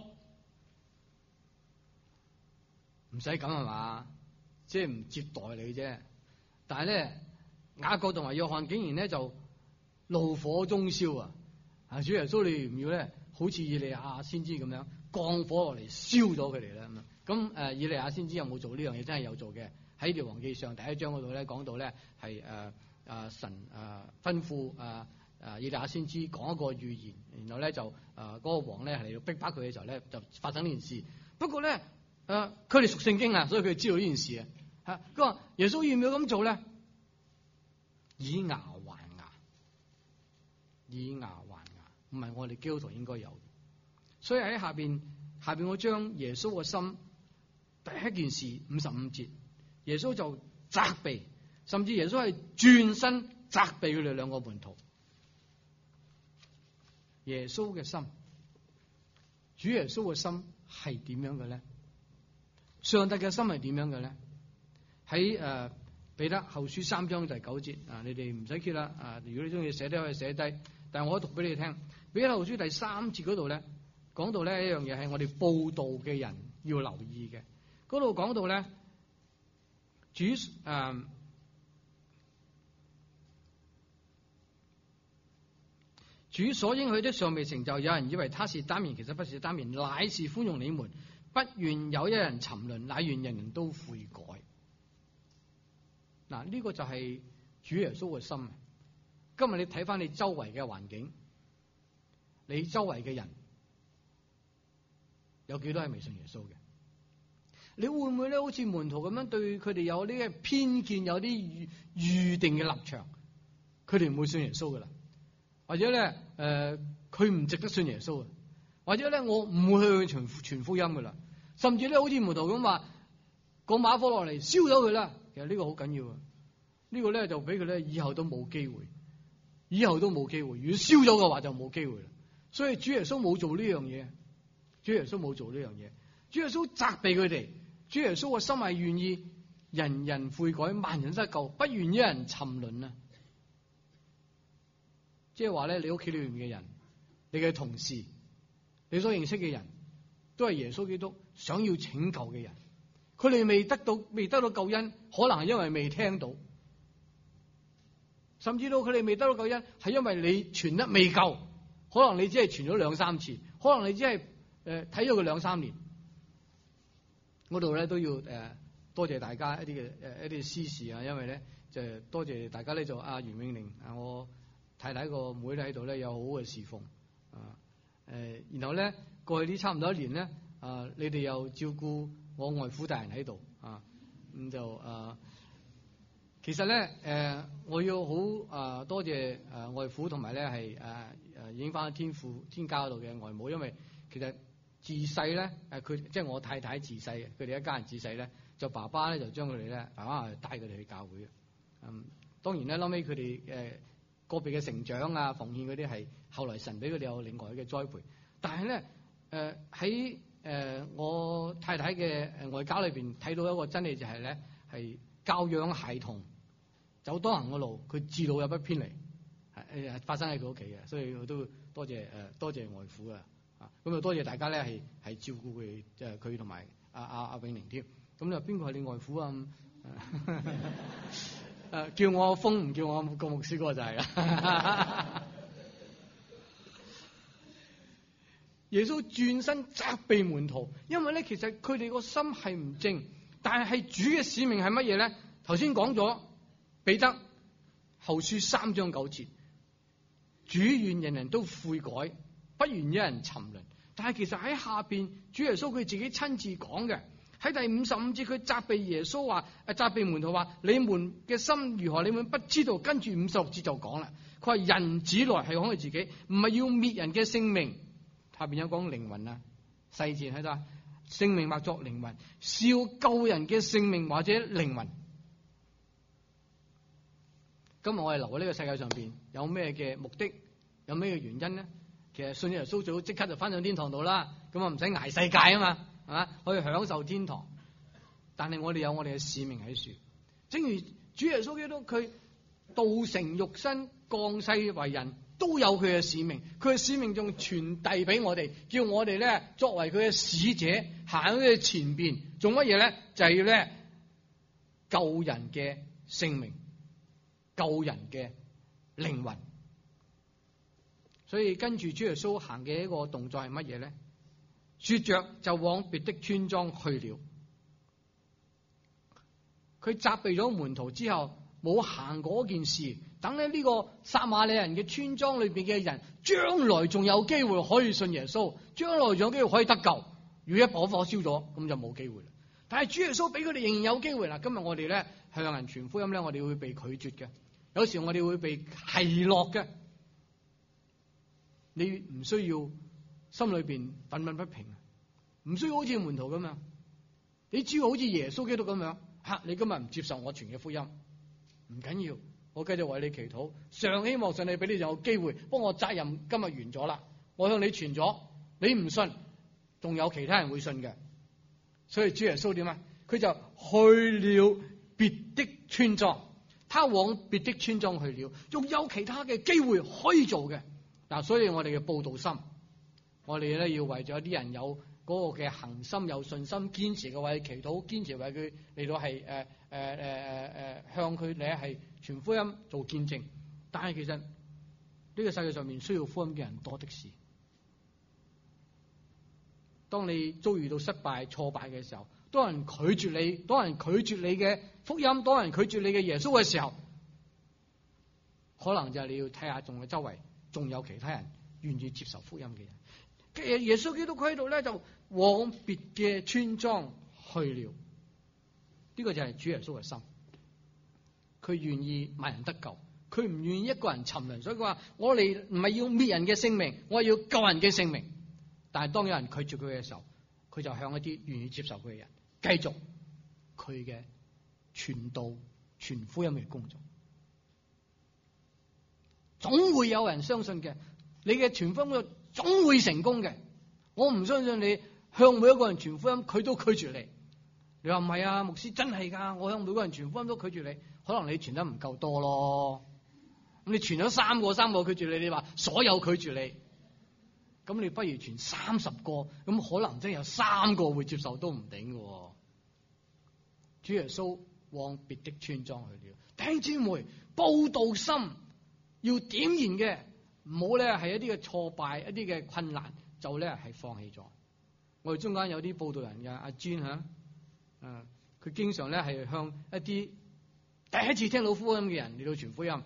唔使咁係嘛，即係唔接待你啫。但係咧，雅各同埋約翰竟然咧就怒火中燒啊！啊，主耶穌你唔要咧，好似以利亞先知咁樣降火落嚟燒咗佢哋咧咁樣。咁誒，以利亞先知有冇做呢樣嘢？真係有做嘅。喺《列王記上》第一章嗰度咧，講到咧係誒誒神誒、呃、吩咐誒誒以利亞先知講一個預言，然後咧就誒嗰、呃那個王咧係嚟到逼迫佢嘅時候咧，就發生呢件事。不過咧誒，佢哋熟聖經啊，所以佢哋知道呢件事啊。嚇，佢話耶穌要唔要咁做咧？以牙還牙，以牙還牙，唔係我哋基督徒應該有。所以喺下邊下邊我將耶穌嘅心第一件事五十五節，耶穌就責備，甚至耶穌係轉身責備佢哋兩個門徒。耶穌嘅心，主耶穌嘅心係點樣嘅咧？上帝嘅心係點樣嘅咧？喺誒彼得後書三章第九節啊，你哋唔使揭啦啊！如果你中意寫低可以寫低，但係我讀俾你聽。彼得後書第三節嗰度咧，講到咧一樣嘢係我哋報道嘅人要留意嘅。嗰度講到咧，主誒、呃、主所應許的尚未成就，有人以為他是耽延，其實不是耽延，乃是寬容你們，不願有一人沉淪，乃願人人都悔改。嗱，呢個就係主耶穌嘅心。今日你睇翻你周圍嘅環境，你周圍嘅人有幾多係未信耶穌嘅？你會唔會咧好似門徒咁樣對佢哋有啲嘅偏見，有啲預預定嘅立場？佢哋唔會信耶穌噶啦，或者咧誒佢唔值得信耶穌啊，或者咧我唔會去傳傳福音噶啦，甚至咧好似門徒咁話個馬可落嚟燒咗佢啦。其實呢個好緊要啊！呢個咧就俾佢咧以後都冇機會，以後都冇機會。如果燒咗嘅話就冇機會啦。所以主耶穌冇做呢樣嘢，主耶穌冇做呢樣嘢。主耶穌責備佢哋，主耶穌嘅心係願意人人悔改，萬人得救，不願一人沉淪啊！即係話咧，你屋企裏面嘅人，你嘅同事，你所認識嘅人，都係耶穌基督想要拯救嘅人。佢哋未得到未得到救恩，可能係因為未聽到，甚至到佢哋未得到救恩，係因為你傳得未夠，可能你只係傳咗兩三次，可能你只係誒睇咗佢兩三年。嗰度咧都要誒、呃、多謝大家一啲嘅誒一啲私事啊，因為咧就多謝大家咧就阿袁永玲啊，我太太個妹咧喺度咧有好好嘅侍奉啊誒，然後咧過去呢差唔多一年咧啊，你哋又照顧我外父大人喺度啊，咁就誒、啊，其實咧誒、呃，我要好誒多謝誒外父同埋咧係誒誒已經翻天父天家嗰度嘅外母，因為其實自細咧誒佢即係我太太自細，佢哋一家人自細咧，就爸爸咧就將佢哋咧爸爸帶佢哋去教會嘅。嗯，當然咧，後尾佢哋誒個別嘅成長啊、奉獻嗰啲係後來神俾佢哋有另外嘅栽培，但係咧誒喺誒我太太嘅誒外交裏邊睇到一個真理，就係咧係教養孩童走當行嘅路，佢自老有不偏離，係誒發生喺佢屋企嘅，所以我都多謝誒多謝外父啊，啊咁啊多謝大家咧係係照顧佢即係佢同埋阿阿阿永玲添，咁你話邊個係你外父啊？誒叫我封唔叫我個牧師哥就係啦。耶穌轉身責備門徒，因為咧其實佢哋個心係唔正，但係係主嘅使命係乜嘢咧？頭先講咗彼得後書三章九節，主願人人都悔改，不願一人沉淪。但係其實喺下邊，主耶穌佢自己親自講嘅，喺第五十五節佢責備耶穌話，誒責備門徒話：你們嘅心如何？你們不知道。跟住五十六節就講啦，佢話人子來係講佢自己，唔係要滅人嘅性命。下邊有講靈魂啊，細節喺度，性命或作靈魂，是要救人嘅性命或者靈魂。今日我哋留喺呢個世界上邊，有咩嘅目的？有咩嘅原因咧？其實信耶穌最好即刻就翻上天堂度啦，咁啊唔使捱世界啊嘛，係嘛？可以享受天堂。但係我哋有我哋嘅使命喺處，正如主耶穌基督佢道成肉身降世為人，都有佢嘅使命。佢嘅使命仲傳遞俾我哋，叫我哋咧作為佢嘅使者，行喺佢前邊，做乜嘢咧？就係要咧救人嘅性命，救人嘅靈魂。所以跟住主耶穌行嘅一個動作係乜嘢咧？說着就往別的村莊去了。佢責備咗門徒之後，冇行嗰件事，等咧呢個撒瑪利亞人嘅村莊裏邊嘅人，將來仲有機會可以信耶穌，將來仲有機會可以得救。如果一把火燒咗，咁就冇機會啦。但係主耶穌俾佢哋仍然有機會啦。今日我哋咧向人傳福音咧，我哋會被拒絕嘅，有時我哋會被奚落嘅。你唔需要心裏邊憤憤不平，唔需要好似門徒咁樣，你只要好似耶穌基督咁樣，吓、啊、你今日唔接受我傳嘅福音，唔緊要，我繼續為你祈禱，上希望上帝俾你有機會，不過我責任今日完咗啦，我向你傳咗，你唔信，仲有其他人會信嘅，所以主耶穌點啊？佢就去了別的村莊，他往別的村莊去了，仲有其他嘅機會可以做嘅。嗱，所以我哋嘅報道心，我哋咧要為咗啲人有嗰個嘅恒心、有信心、堅持嘅為佢祈禱，堅持為佢嚟到係誒誒誒誒誒向佢哋係傳福音做見證。但係其實呢個世界上面需要福音嘅人多的是。當你遭遇到失敗、挫敗嘅時候，當人拒絕你，當人拒絕你嘅福音，當人拒絕你嘅耶穌嘅時候，可能就係你要睇下仲喺周圍。仲有其他人願意接受福音嘅人，耶穌基督佢喺度咧就往別嘅村莊去了。呢、這個就係主耶穌嘅心，佢願意萬人得救，佢唔願意一個人沉淪。所以佢話：我哋唔係要滅人嘅性命，我係要救人嘅性命。但係當有人拒絕佢嘅時候，佢就向一啲願意接受佢嘅人繼續佢嘅傳道、傳福音嘅工作。總會有人相信嘅，你嘅傳福音總會成功嘅。我唔相信你向每一個人傳福音，佢都拒絕你。你話唔係啊，牧師真係噶，我向每個人傳福音都拒絕你，可能你傳得唔夠多咯。咁你傳咗三個，三個拒絕你，你話所有拒絕你，咁你不如傳三十個，咁可能真係有三個會接受都唔頂嘅。主耶穌往別的村莊去了。弟兄姊妹，報道心。要點燃嘅，唔好咧係一啲嘅挫敗，一啲嘅困難就咧係放棄咗。我哋中間有啲報道人嘅阿尊吓，啊，佢經常咧係向一啲第一次聽到福音嘅人嚟到傳福音，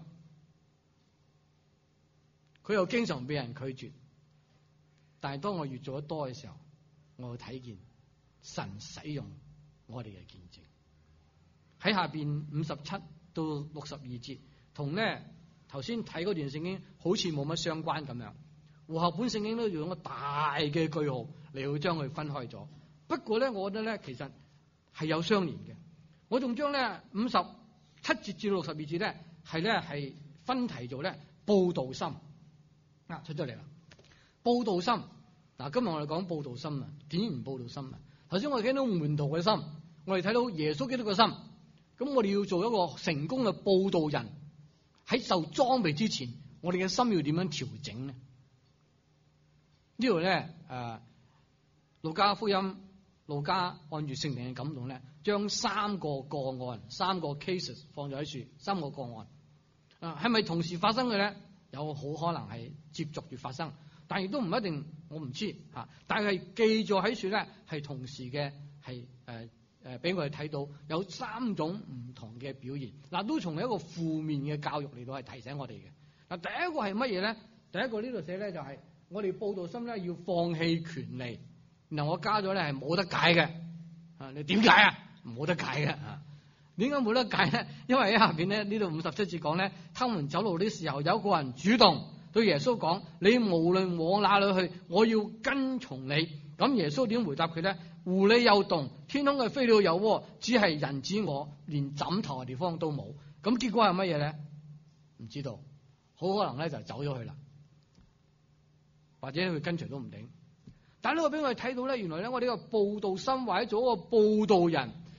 佢又經常俾人拒絕。但係當我越做得多嘅時候，我會睇見神使用我哋嘅見證。喺下邊五十七到六十二節，同咧。頭先睇嗰段聖經好似冇乜相關咁樣，和合本聖經都用一個大嘅句號嚟去將佢分開咗。不過咧，我覺得咧其實係有相連嘅。我仲將咧五十七節至六十二節咧係咧係分題做咧報道心啊，出咗嚟啦。報道心嗱，今日我哋講報道心啊，點唔報道心啊？頭先我哋睇到門徒嘅心，我哋睇到耶穌基督嘅心，咁我哋要做一個成功嘅報道人。喺受裝備之前，我哋嘅心要點樣調整呢？呢度咧，誒，路加福音，路加按住聖靈嘅感動咧，將三個個案、三個 cases 放咗喺樹，三個個案，啊，係咪同時發生嘅咧？有好可能係接續住發生，但亦都唔一定，我唔知吓。但係記咗喺樹咧，係同時嘅，係誒。誒，俾我哋睇到有三種唔同嘅表現，嗱，都從一個負面嘅教育嚟到係提醒我哋嘅。嗱，第一個係乜嘢咧？第一個呢度寫咧就係我哋報道心咧要放棄權利。然後我加咗咧係冇得解嘅。啊，你點解啊？冇得解嘅啊？點解冇得解咧？因為喺下邊咧呢度五十七節講咧，他們走路的時候，有個人主動對耶穌講：你無論往哪裏去，我要跟從你。咁耶穌點回答佢咧？狐狸有洞，天空嘅飛鳥有窩，只係人子我連枕頭嘅地方都冇。咁結果係乜嘢咧？唔知道，好可能咧就走咗去啦，或者佢跟隨都唔定。但係呢個俾我哋睇到咧，原來咧我哋個報道心或者做一個報道人，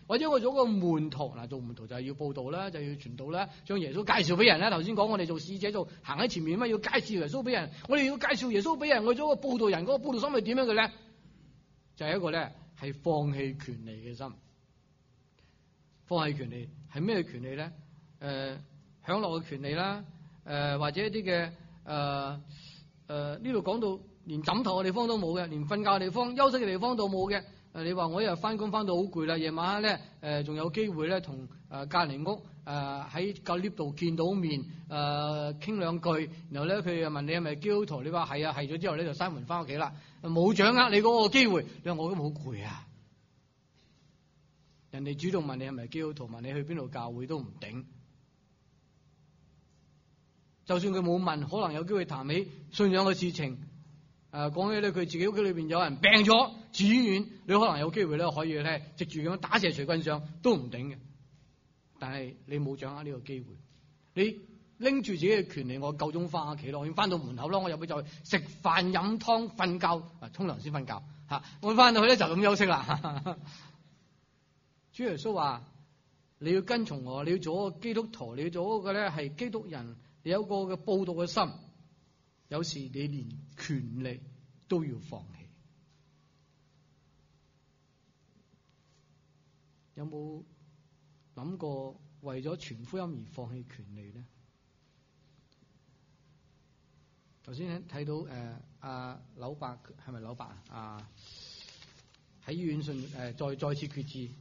或者我做一個門徒嗱，做門徒就係要報道啦，就要傳道啦，將耶穌介紹俾人啦。頭先講我哋做使者做行喺前面嘛，要介紹耶穌俾人。我哋要介紹耶穌俾人，我做一個報道人，嗰、那個報道心係點樣嘅咧？就係、是、一個咧係放棄權利嘅心。放棄權利係咩權利咧？誒、呃，享樂嘅權利啦，誒、呃、或者一啲嘅誒誒呢度講到連枕頭嘅地方都冇嘅，連瞓覺嘅地方、休息嘅地方都冇嘅。誒，你話我一日翻工翻到好攰啦，夜晚黑咧誒仲有機會咧同誒隔離屋誒喺個 lift 度見到面誒傾兩句，然後咧佢又問你係咪基督徒，你話係啊，係咗之後咧就閂門翻屋企啦，冇掌握你嗰個機會。你話我咁好攰啊！人哋主動問你係咪基督徒，問你去邊度教會都唔頂。就算佢冇問，可能有機會談起信仰嘅事情。誒講起咧，佢自己屋企裏邊有人病咗住醫院，你可能有機會咧可以咧藉住咁樣打蛇隨棍上都唔頂嘅。但係你冇掌握呢個機會，你拎住自己嘅權利，我夠鐘翻屋企咯，我要翻到門口咯，我入去就食飯飲湯瞓覺，啊沖涼先瞓覺嚇，我翻到去咧就咁休息啦。主耶穌話：你要跟從我，你要做一個基督徒，你要做一個咧係基督人，你有一個嘅報道嘅心。有時你連權利都要放棄，有冇諗過為咗傳福音而放棄權利咧？頭先睇到誒阿柳伯係咪柳伯啊？喺醫院信誒、呃、再再次決志，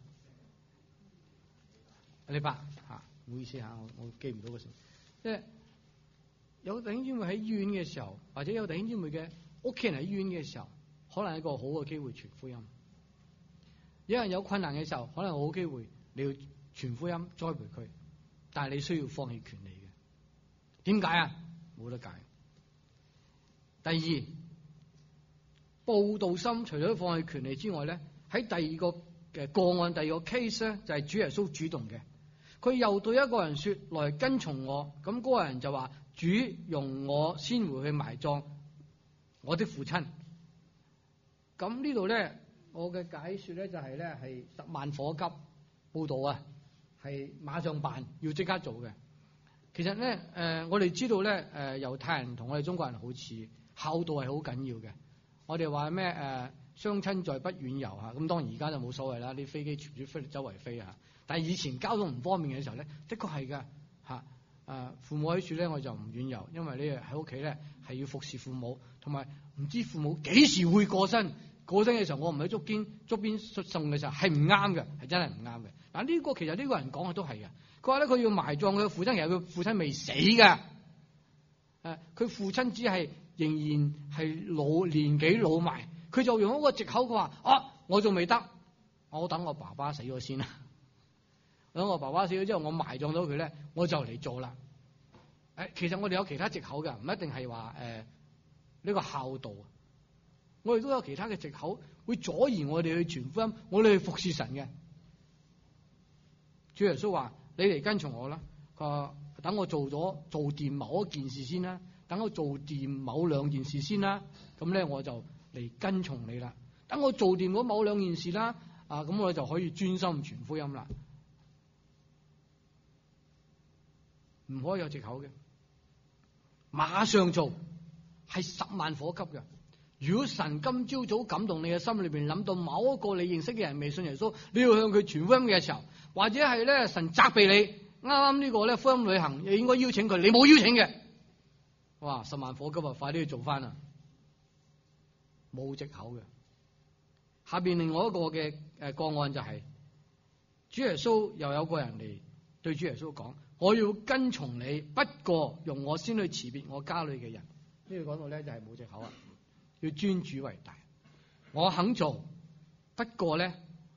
李伯嚇，唔好意思嚇，我我記唔到個姓，即係。有弟兄姊妹喺醫院嘅時候，或者有弟兄姊妹嘅屋企人喺醫院嘅時候，可能係一個好嘅機會傳福音。有人有困難嘅時候，可能好機會你要傳福音栽培佢，但係你需要放棄權利嘅。點解啊？冇得解。第二，報道心除咗放棄權利之外咧，喺第二個嘅個案，第二個 case 咧就係主耶穌主動嘅。佢又對一個人說：來跟從我。咁嗰個人就話：主容我先回去埋葬我的父親。咁呢度咧，我嘅解說咧就係咧係十萬火急報道啊，係馬上辦，要即刻做嘅。其實咧，誒、呃、我哋知道咧，誒、呃、猶太人同我哋中國人好似孝道係好緊要嘅。我哋話咩誒雙親在不遠遊嚇，咁當然而家就冇所謂啦，啲飛機全部飛周圍飛啊。但係以前交通唔方便嘅時候咧，的確係㗎嚇。誒父母喺處咧，我就唔遠遊，因為咧喺屋企咧係要服侍父母，同埋唔知父母幾時會過身。過身嘅時候，我唔喺足邊足邊送嘅時候係唔啱嘅，係真係唔啱嘅。嗱、這、呢個其實呢個人講嘅都係嘅。佢話咧佢要埋葬佢嘅父親，其實佢父親未死㗎。誒佢父親只係仍然係老年紀老埋，佢就用一個藉口，佢話：啊我仲未得，我等我爸爸死咗先啦。等我爸爸死咗之後，我埋葬咗佢咧，我就嚟做啦。誒，其實我哋有其他藉口㗎，唔一定係話誒呢個孝道。我哋都有其他嘅藉口，會阻延我哋去傳福音，我哋去服侍神嘅。主耶穌話：你嚟跟從我啦。佢話：等我做咗做掂某一件事先啦，等我做掂某兩件事先啦，咁咧我就嚟跟從你啦。等我做掂嗰某兩件事啦，啊咁我就可以專心傳福音啦。唔可以有藉口嘅，馬上做，係十萬火急嘅。如果神今朝早感動你嘅心裏邊諗到某一個你認識嘅人未信耶穌，你要向佢傳福音嘅時候，或者係咧神責備你，啱啱呢個咧福音旅行，你應該邀請佢，你冇邀請嘅，哇！十萬火急啊，快啲去做翻啊，冇藉口嘅。下邊另外一個嘅誒個案就係、是、主耶穌又有個人嚟對主耶穌講：我要跟從你，不過容我先去辭別我家裏嘅人。呢度講到咧就係冇藉口啊。要尊主為大，我肯做，不過咧，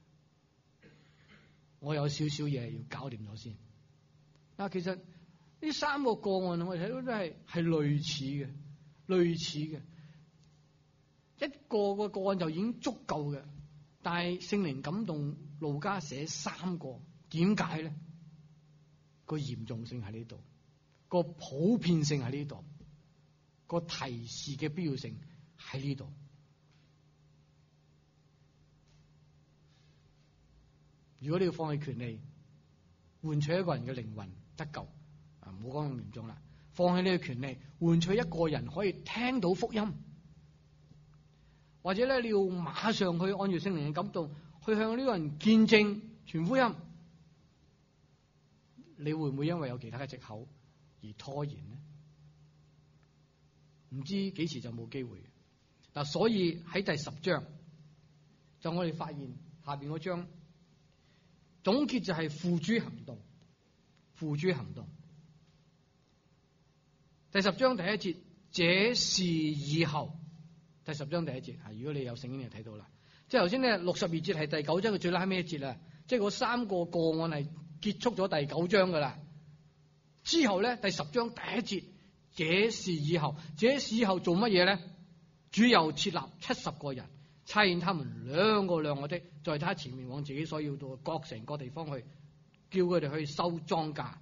我有少少嘢要搞掂咗先。嗱，其實呢三個個案我哋睇到都係係類似嘅，類似嘅一個個個案就已經足夠嘅，但係聖靈感動路加寫三個，點解咧？個嚴重性喺呢度，個普遍性喺呢度，個提示嘅必要性喺呢度。 如果你要放棄權利，換取一個人嘅靈魂得救，啊，唔好講咁嚴重啦，放棄呢個權利，換取一個人可以聽到福音，或者咧你要馬上去按照聖靈嘅感動，去向呢個人見證傳福音，你會唔會因為有其他嘅藉口而拖延呢？唔知幾時就冇機會。嗱，所以喺第十章就我哋發現下邊嗰章總結就係付諸行動，付諸行動。第十章第一節，這事以後。第十章第一節，係如果你有聖經你就睇到啦。即係頭先咧六十二節係第九章嘅最拉尾一節啦，即係嗰三個個案係結束咗第九章噶啦。之後咧第十章第一節，這事以後，這事以後做乜嘢咧？主又設立七十個人，差遣他們兩個兩個的，在他前面往自己所要到嘅各城各地方去，叫佢哋去收莊稼。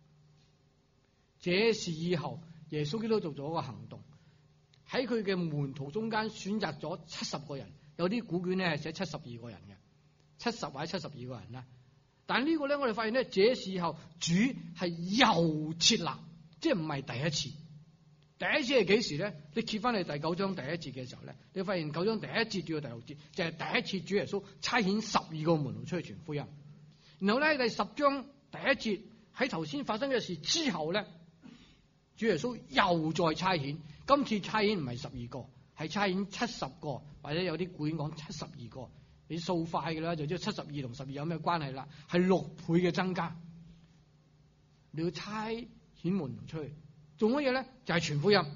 這事以後，耶穌基督做咗一個行動，喺佢嘅門徒中間選擇咗七十個人，有啲古卷咧係寫七十二個人嘅，七十或者七十二個人啦。但係呢個咧，我哋發現咧，這事以後主係又設立，即係唔係第一次。第一次係幾時咧？你揭翻去第九章第一節嘅時候咧，你發現九章第一節至到第六節就係、是、第一次主耶穌差遣十二個門徒出去傳福音。然後咧第十章第一節喺頭先發生嘅事之後咧，主耶穌又再差遣，今次差遣唔係十二個，係差遣七十個，或者有啲古卷講七十二個。你數快嘅啦，就知道七十二同十二有咩關係啦？係六倍嘅增加。你要差遣門徒出去。做乜嘢咧？就係、是、傳福音。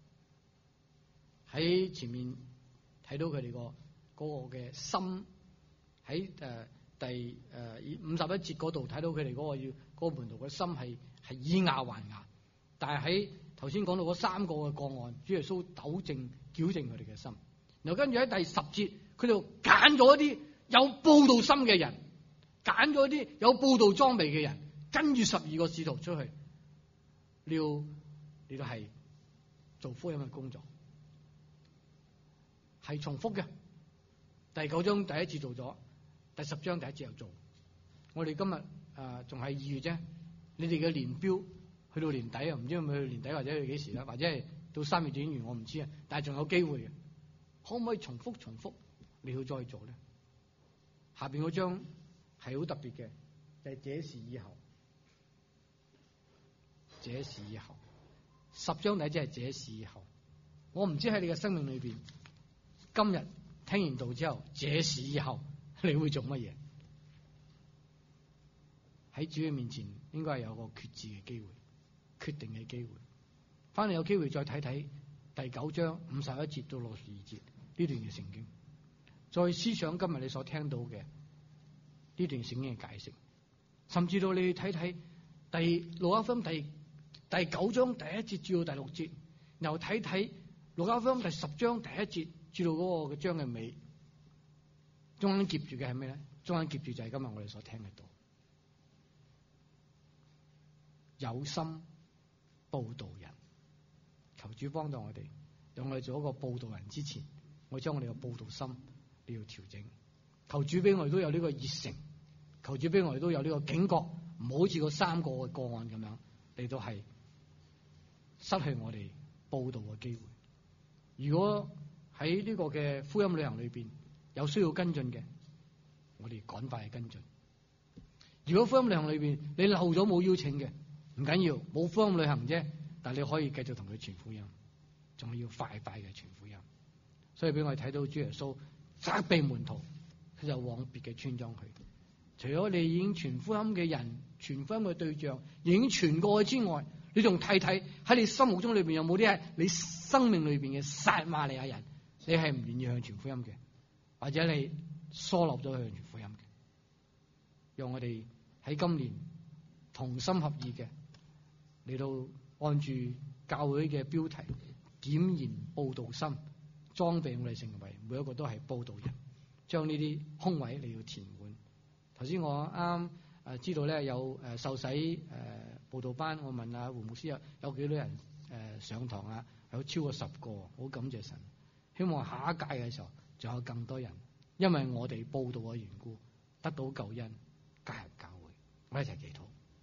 喺前面睇到佢哋個嗰個嘅心，喺誒、呃、第誒五十一節嗰度睇到佢哋嗰個要嗰個門徒嘅心係係以牙還牙。但係喺頭先講到嗰三個嘅個案，主耶穌糾正矯正佢哋嘅心。然後跟住喺第十節，佢就揀咗一啲有佈道心嘅人，揀咗一啲有佈道裝備嘅人，跟住十二個使徒出去，你要。呢度係做福音嘅工作，係重複嘅。第九章第一次做咗，第十章第一次又做。我哋今日誒仲係二月啫，你哋嘅年標去到年底啊，唔知係咪去年底或者去幾時啦，或者係到三月整完，我唔知啊。但係仲有機會嘅，可唔可以重複重複？你要再做咧？下邊嗰章係好特別嘅，就係、是、這事以後，這事以後。十章第一節係這事以後，我唔知喺你嘅生命裏邊，今日聽完道之後，這事以後你會做乜嘢？喺主嘅面前，應該係有個決志嘅機會，決定嘅機會。翻嚟有機會再睇睇第九章五十一節到六十二節呢段嘅聖經，再思想今日你所聽到嘅呢段聖經嘅解釋，甚至到你睇睇第路加福音第。第九章第一節至到第六節，然後睇睇路加福音第十章第一節至到嗰個嘅章嘅尾，中間夾住嘅係咩咧？中間夾住就係今日我哋所聽嘅道，有心佈道人，求主幫助我哋，讓我哋做一個佈道人之前，我將我哋嘅佈道心你要調整。求主俾我哋都有呢個熱誠，求主俾我哋都有呢個警覺，唔好似嗰三個嘅個案咁樣嚟到係。失去我哋佈道嘅機會。如果喺呢個嘅福音旅行裏邊有需要跟進嘅，我哋趕快去跟進。如果福音旅行裏邊你漏咗冇邀請嘅，唔緊要，冇福音旅行啫，但係你可以繼續同佢傳福音，仲要快快嘅傳福音。所以俾我哋睇到主耶穌責備門徒，佢就往別嘅村莊去。除咗你已經傳福音嘅人、傳福音嘅對象已經傳過去之外，你仲睇睇喺你心目中裏邊有冇啲係你生命裏邊嘅撒瑪利亞人，你係唔願意向傳福音嘅，或者你疏落咗向傳福音嘅，讓我哋喺今年同心合意嘅嚟到按住教會嘅標題點燃佈道心，裝備我哋成為每一個都係佈道人，將呢啲空位你要填滿。頭先我啱誒知道咧有誒受洗誒。佈道班，我問阿胡牧師啊，有幾多人誒、呃、上堂啊？有超過十個，好感謝神。希望下一屆嘅時候仲有更多人，因為我哋佈道嘅緣故得到救恩， 加入教會。我一齊祈禱。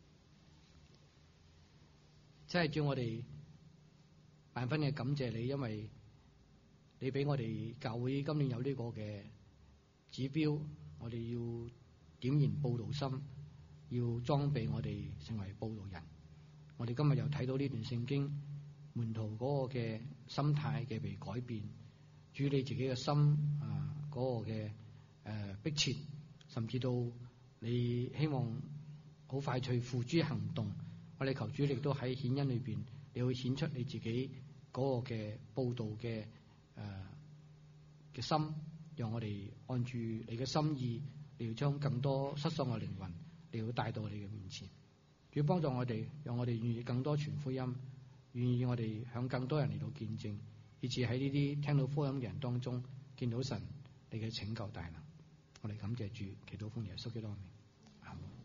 真係叫我哋萬分嘅感謝你，因為你俾我哋教會今年有呢個嘅指標，我哋要點燃佈道心，要裝備我哋成為佈道人。我哋今日又睇到呢段聖經，門徒嗰個嘅心態嘅被改變，主你自己嘅心啊嗰個嘅誒迫切，甚至到你希望好快脆付諸行動。我哋求主力都喺顯恩裏邊，你會顯出你自己嗰個嘅佈道嘅誒嘅心，讓我哋按住你嘅心意，你要將更多失喪嘅靈魂，你要帶到你嘅面前。主幫助我哋，讓我哋願意更多傳福音，願意我哋向更多人嚟到見證，以至喺呢啲聽到福音嘅人當中，見到神你嘅拯救大能。我哋感謝主，祈禱奉耶穌基督嘅名。